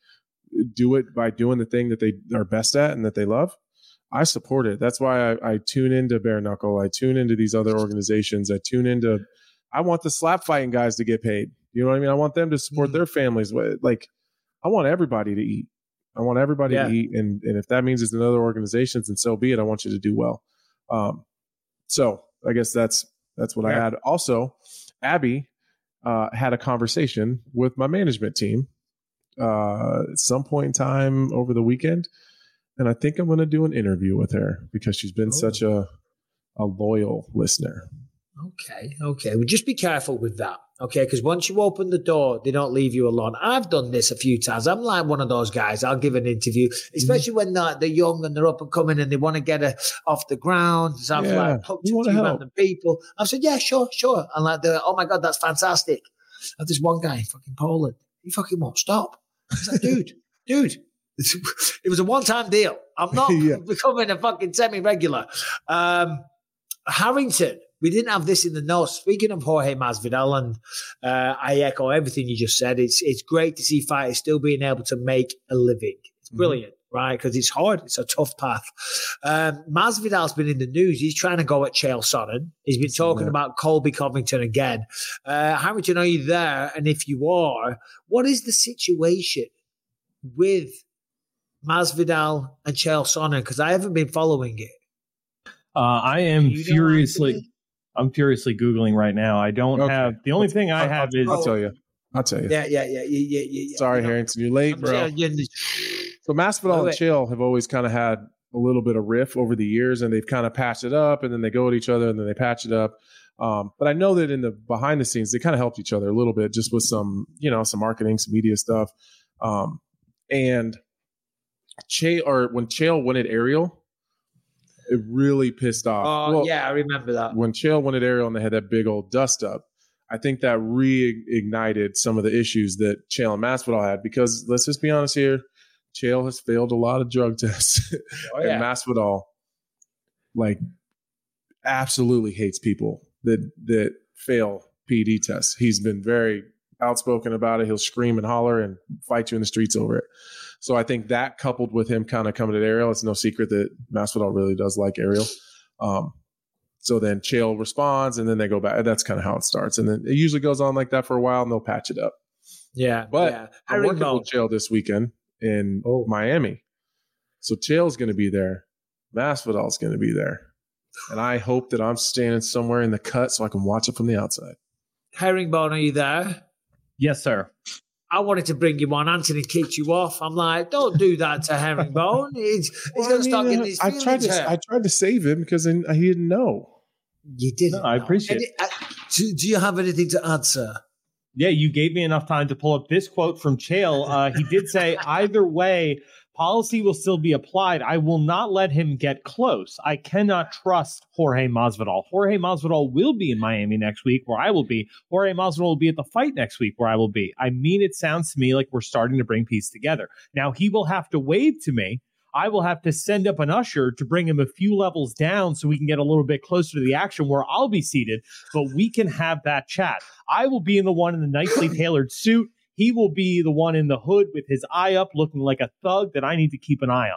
Speaker 7: do it by doing the thing that they are best at and that they love, I support it. That's why I tune into Bare Knuckle. I tune into these other organizations. I want the slap fighting guys to get paid. You know what I mean? I want them to support their families. Like, I want everybody to eat. I want everybody to eat. And if that means it's in other organizations, then so be it. I want you to do well. So I guess that's what I had. Also, Abby had a conversation with my management team at some point in time over the weekend. And I think I'm going to do an interview with her because she's been such a loyal listener.
Speaker 5: Okay. Well, just be careful with that. Okay. Because once you open the door, they don't leave you alone. I've done this a few times. I'm like one of those guys. I'll give an interview, especially when they're young and they're up and coming and they want to get off the ground. So I've like talked to random people. I've said, yeah, sure. And like, oh my God, that's fantastic. And there's one guy in fucking Poland. He fucking won't stop. He's like, dude. It was a one-time deal. I'm not becoming a fucking semi-regular. Harrington, we didn't have this in the notes. Speaking of Jorge Masvidal, and I echo everything you just said. It's great to see fighters still being able to make a living. It's brilliant, right? Because it's hard. It's a tough path. Masvidal's been in the news. He's trying to go at Chael Sonnen. He's been talking about Colby Covington again. Harrington, are you there? And if you are, what is the situation with Masvidal and Chael Sonnen? Because I haven't been following it.
Speaker 6: I am furiously Googling right now. I don't have the only thing I have is
Speaker 7: I'll tell you.
Speaker 5: Yeah.
Speaker 7: Sorry, Harrington, you're late, bro. So Masvidal and Chael have always kind of had a little bit of riff over the years, and they've kind of patched it up, and then they go at each other, and then they patch it up. But I know that in the behind the scenes, they kind of helped each other a little bit, just with some marketing, some media stuff. And when Chael wanted Ariel, it really pissed off.
Speaker 5: I remember that.
Speaker 7: When Chael wanted Ariel and they had that big old dust up, I think that reignited some of the issues that Chael and Masvidal had, because let's just be honest here, Chael has failed a lot of drug tests. And Masvidal absolutely hates people that fail PED tests. He's been very outspoken about it. He'll scream and holler and fight you in the streets over it. So I think that, coupled with him kind of coming at Ariel, it's no secret that Masvidal really does like Ariel. So then Chael responds, and then they go back. That's kind of how it starts. And then it usually goes on like that for a while, and they'll patch it up.
Speaker 5: Yeah.
Speaker 7: But I'm working with Chael this weekend in Miami. So Chael's going to be there. Masvidal's going to be there. And I hope that I'm standing somewhere in the cut so I can watch it from the outside.
Speaker 5: Herringbone, are you there?
Speaker 6: Yes, sir.
Speaker 5: I wanted to bring you on. Anthony kicked you off. I'm like, don't do that to Herringbone. He's going to start getting his feelings hurt.
Speaker 7: I tried to save him because he didn't know.
Speaker 5: You didn't.
Speaker 6: I appreciate it.
Speaker 5: Do you have anything to add, sir?
Speaker 6: Yeah, you gave me enough time to pull up this quote from Chael. He did say, either way, policy will still be applied. I will not let him get close. I cannot trust Jorge Masvidal. Jorge Masvidal will be in Miami next week where I will be. Jorge Masvidal will be at the fight next week where I will be. I mean, it sounds to me like we're starting to bring peace together. Now, he will have to wave to me. I will have to send up an usher to bring him a few levels down so we can get a little bit closer to the action where I'll be seated, but we can have that chat. I will be in the one in the nicely tailored suit. He will be the one in the hood with his eye up looking like a thug that I need to keep an eye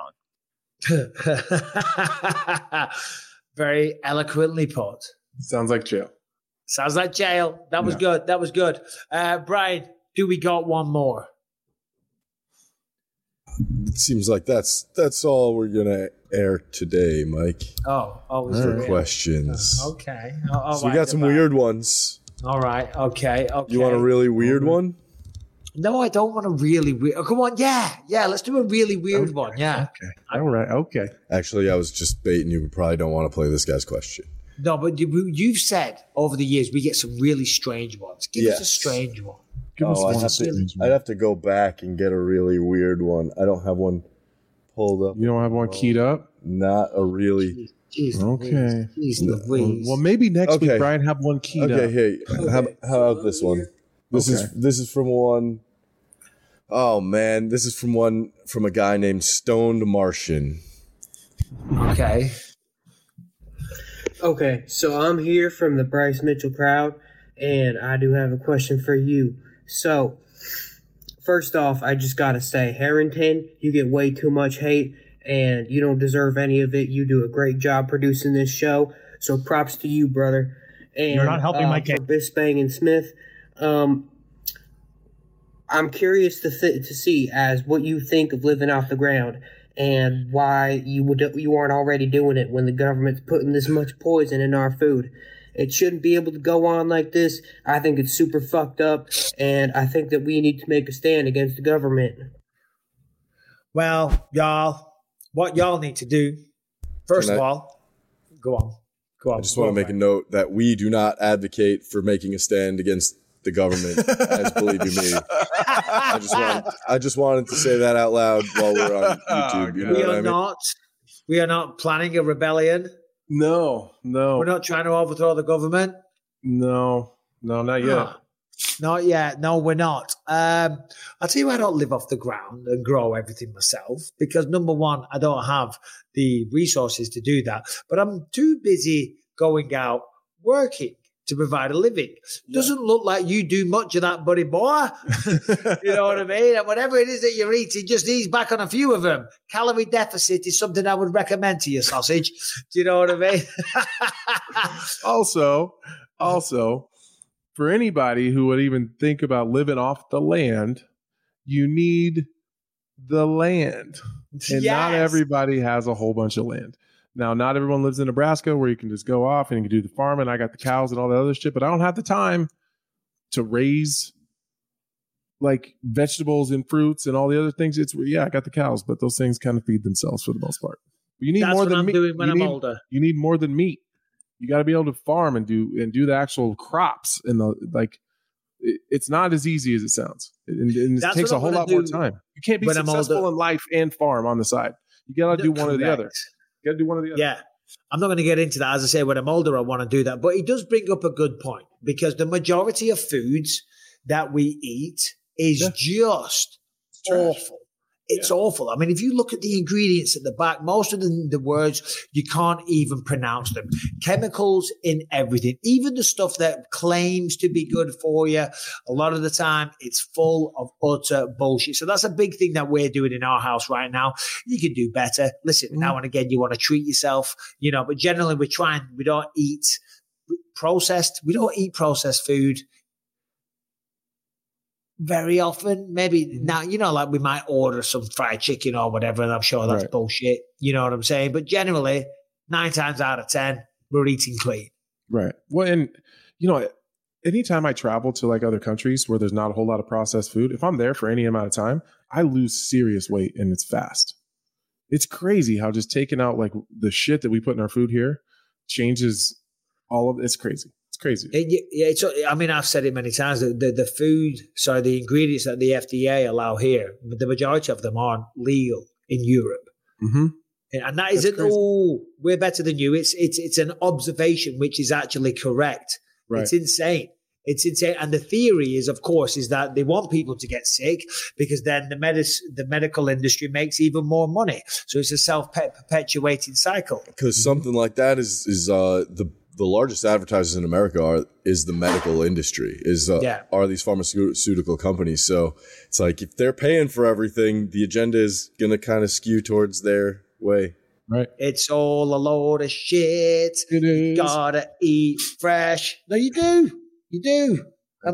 Speaker 5: on. Very eloquently put.
Speaker 7: Sounds like Chael.
Speaker 5: That was good. That was good. Brian, do we got one more?
Speaker 8: It seems like that's all we're gonna air today, Mike.
Speaker 5: For
Speaker 8: questions.
Speaker 5: Okay.
Speaker 8: So we got some weird ones.
Speaker 5: All right. Okay.
Speaker 8: You want a really weird one?
Speaker 5: No, I don't want a really weird. Oh, come on. Yeah. Let's do a really weird one. Yeah.
Speaker 7: Okay. All right. Okay.
Speaker 8: Actually, I was just baiting you. We probably don't want to play this guy's question.
Speaker 5: No, but you've said over the years we get some really strange ones. Give us a strange one.
Speaker 8: I'd have to go back and get a really weird one. I don't have one pulled up.
Speaker 7: You don't have one keyed up?
Speaker 8: Not a really.
Speaker 5: Jeez,
Speaker 7: okay.
Speaker 5: Jeez,
Speaker 7: well, maybe next week, Brian, have one keyed up.
Speaker 8: Okay, hey, how about this one? This is from one. Oh man, this is from a guy named Stoned Martian.
Speaker 5: Okay.
Speaker 14: Okay, so I'm here from the Bryce Mitchell crowd, and I do have a question for you. So, first off, I just gotta say, Harrington, you get way too much hate, and you don't deserve any of it. You do a great job producing this show, so props to you, brother. And
Speaker 6: you're not helping my case.
Speaker 14: For Bisping and Smith, I'm curious to see as what you think of living off the ground and why you aren't already doing it when the government's putting this much poison in our food. It shouldn't be able to go on like this. I think it's super fucked up, and I think that we need to make a stand against the government.
Speaker 5: Well, y'all, what y'all need to do, first of all, go on.
Speaker 8: I just want to make a note that we do not advocate for making a stand against the government, as Believe You Me. I just wanted to say that out loud while we're on YouTube. You know
Speaker 5: we are not planning a rebellion.
Speaker 7: No.
Speaker 5: We're not trying to overthrow the government.
Speaker 7: No, not yet.
Speaker 5: Not yet. No, we're not. I'll tell you, I don't live off the ground and grow everything myself because, number one, I don't have the resources to do that. But I'm too busy going out working to provide a living. Doesn't look like you do much of that, buddy boy. You know what I mean? And whatever it is that you're eating, just ease back on a few of them. Calorie deficit is something I would recommend to you, sausage. Do you know what I mean?
Speaker 7: Also, for anybody who would even think about living off the land, you need the land. And not everybody has a whole bunch of land. Now, not everyone lives in Nebraska where you can just go off and you can do the farming. I got the cows and all the other shit, but I don't have the time to raise like vegetables and fruits and all the other things. I got the cows, but those things kind of feed themselves for the most part. But you need more than meat.
Speaker 5: Doing when I'm older.
Speaker 7: You need more than meat. You got to be able to farm and do the actual crops and it's not as easy as it sounds. And it takes a whole lot more time. You can't be successful in life and farm on the side. You got to do one or the other. You got to do one or the other.
Speaker 5: Yeah. I'm not going to get into that. As I say, when I'm older, I want to do that. But it does bring up a good point because the majority of foods that we eat is just awful. It's awful. I mean, if you look at the ingredients at the back, most of the words, you can't even pronounce them. Chemicals in everything, even the stuff that claims to be good for you. A lot of the time, it's full of utter bullshit. So that's a big thing that we're doing in our house right now. You can do better. Listen, now and again, you want to treat yourself, but generally we don't eat processed food very often. Maybe now, like we might order some fried chicken or whatever, and I'm sure that's bullshit. You know what I'm saying? But generally, 9 times out of 10, we're eating clean.
Speaker 7: Right. Well, and, anytime I travel to like other countries where there's not a whole lot of processed food, if I'm there for any amount of time, I lose serious weight and it's fast. It's crazy how just taking out like the shit that we put in our food here changes all of it. It's crazy. Crazy.
Speaker 5: I've said it many times. The ingredients that the FDA allow here, the majority of them aren't legal in Europe.
Speaker 7: Mm-hmm.
Speaker 5: And that isn't, we're better than you. It's an observation which is actually correct. Right. It's insane. It's insane. And the theory is, of course, is that they want people to get sick because then the medical industry makes even more money. So it's a self-perpetuating cycle.
Speaker 8: Because something like that is the largest advertisers in America is the medical industry, are these pharmaceutical companies. So it's like if they're paying for everything, the agenda is going to kind of skew towards their way.
Speaker 7: Right.
Speaker 5: It's all a load of shit.
Speaker 7: It is.
Speaker 5: You gotta eat fresh. No, you do. You do. And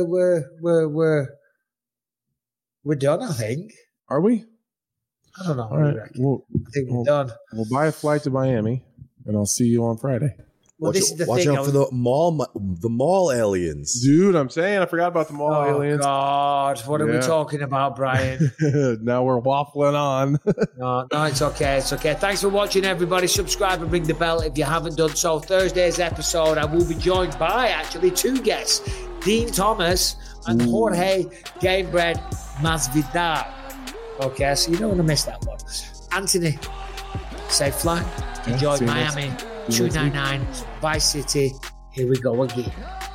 Speaker 5: we're done, I think.
Speaker 7: Are we?
Speaker 5: I don't know.
Speaker 7: All right.
Speaker 5: I think we're done.
Speaker 7: We'll buy a flight to Miami, and I'll see you on Friday.
Speaker 5: Well, this is the
Speaker 8: watch
Speaker 5: thing.
Speaker 8: out for the mall aliens.
Speaker 7: Dude, I'm saying I forgot about the mall aliens.
Speaker 5: God, what are we talking about, Brian?
Speaker 7: Now we're waffling on.
Speaker 5: No, it's okay. It's okay. Thanks for watching, everybody. Subscribe and ring the bell if you haven't done so. Thursday's episode, I will be joined by actually 2 guests, Dean Thomas and Jorge Gamebred Masvidal. Okay, so you don't want to miss that one. Anthony, safe flight. Enjoy Miami. 299 Vice City. Here we go again.